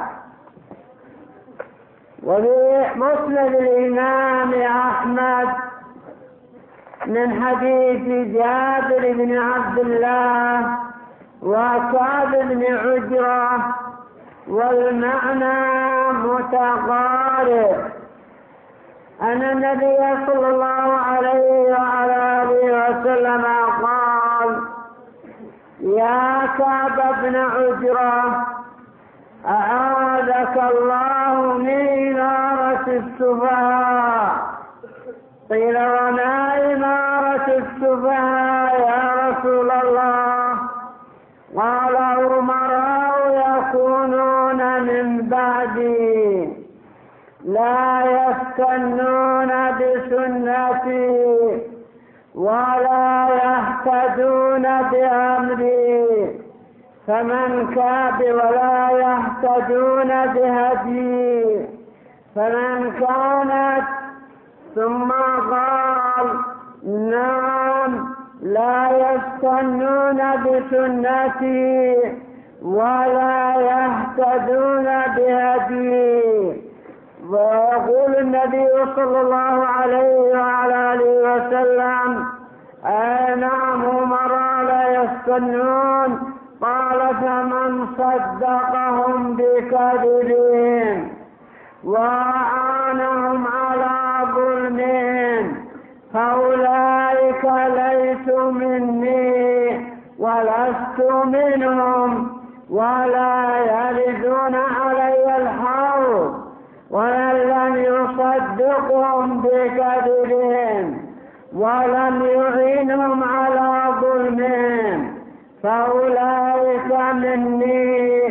وفي مسند الإمام أحمد من حديث جابر بن عبد الله وكعب بن عجرة، والمعنى متقارب، أن النبي صلى الله عليه وعلى آله وسلم قال: يا كعب بن عجرة، أعاذك الله من إمارة السفهاء. قيل: وما إمارة السفهاء يا رسول الله؟ قال: أمراء يكونون من بعدي لا يستنون بسنتي ولا يهتدون بأمري، فمن كاب ولا يهتدون بهدي، فمن كانت. ثم قال: نعم، لا يستنون بسنتي ولا يهتدون بهدي. ويقول النبي صلى الله عليه وعلى آله وسلم: أي نعم، أمراء لا يستنون. قال: فمن صدقهم بكذبهم وأعانهم على ظلمهم فأولئك ليسوا مني ولست منهم، ولا يردون علي الحوض. ومن لم يصدقهم بكذبهم ولم يعينهم على ظلمهم فأولئك مني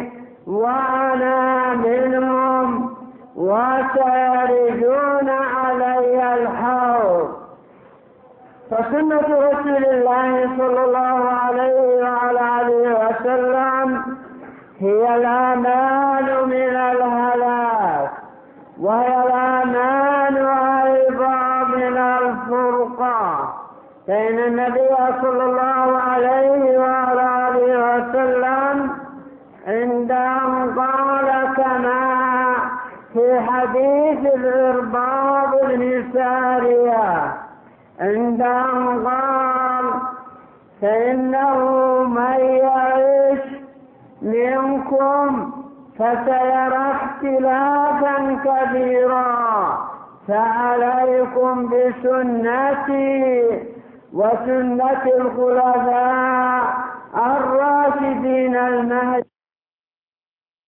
وأنا منهم وسيردون علي الحوض. فسنة رسول الله صلى الله عليه وعلى آله وسلم هي الأمان من الهلاك، وهي الأمان أيضا من الفرقة، فإن النبي صلى الله عليه وعلى آله وسلم عندما قال كما في حديث الإرباض بن سارية عندما قال فإنه من يعيش منكم فسيرى اختلافا كبيرا، فعليكم بسنتي وسنة الخلفاء الراشدين المهديين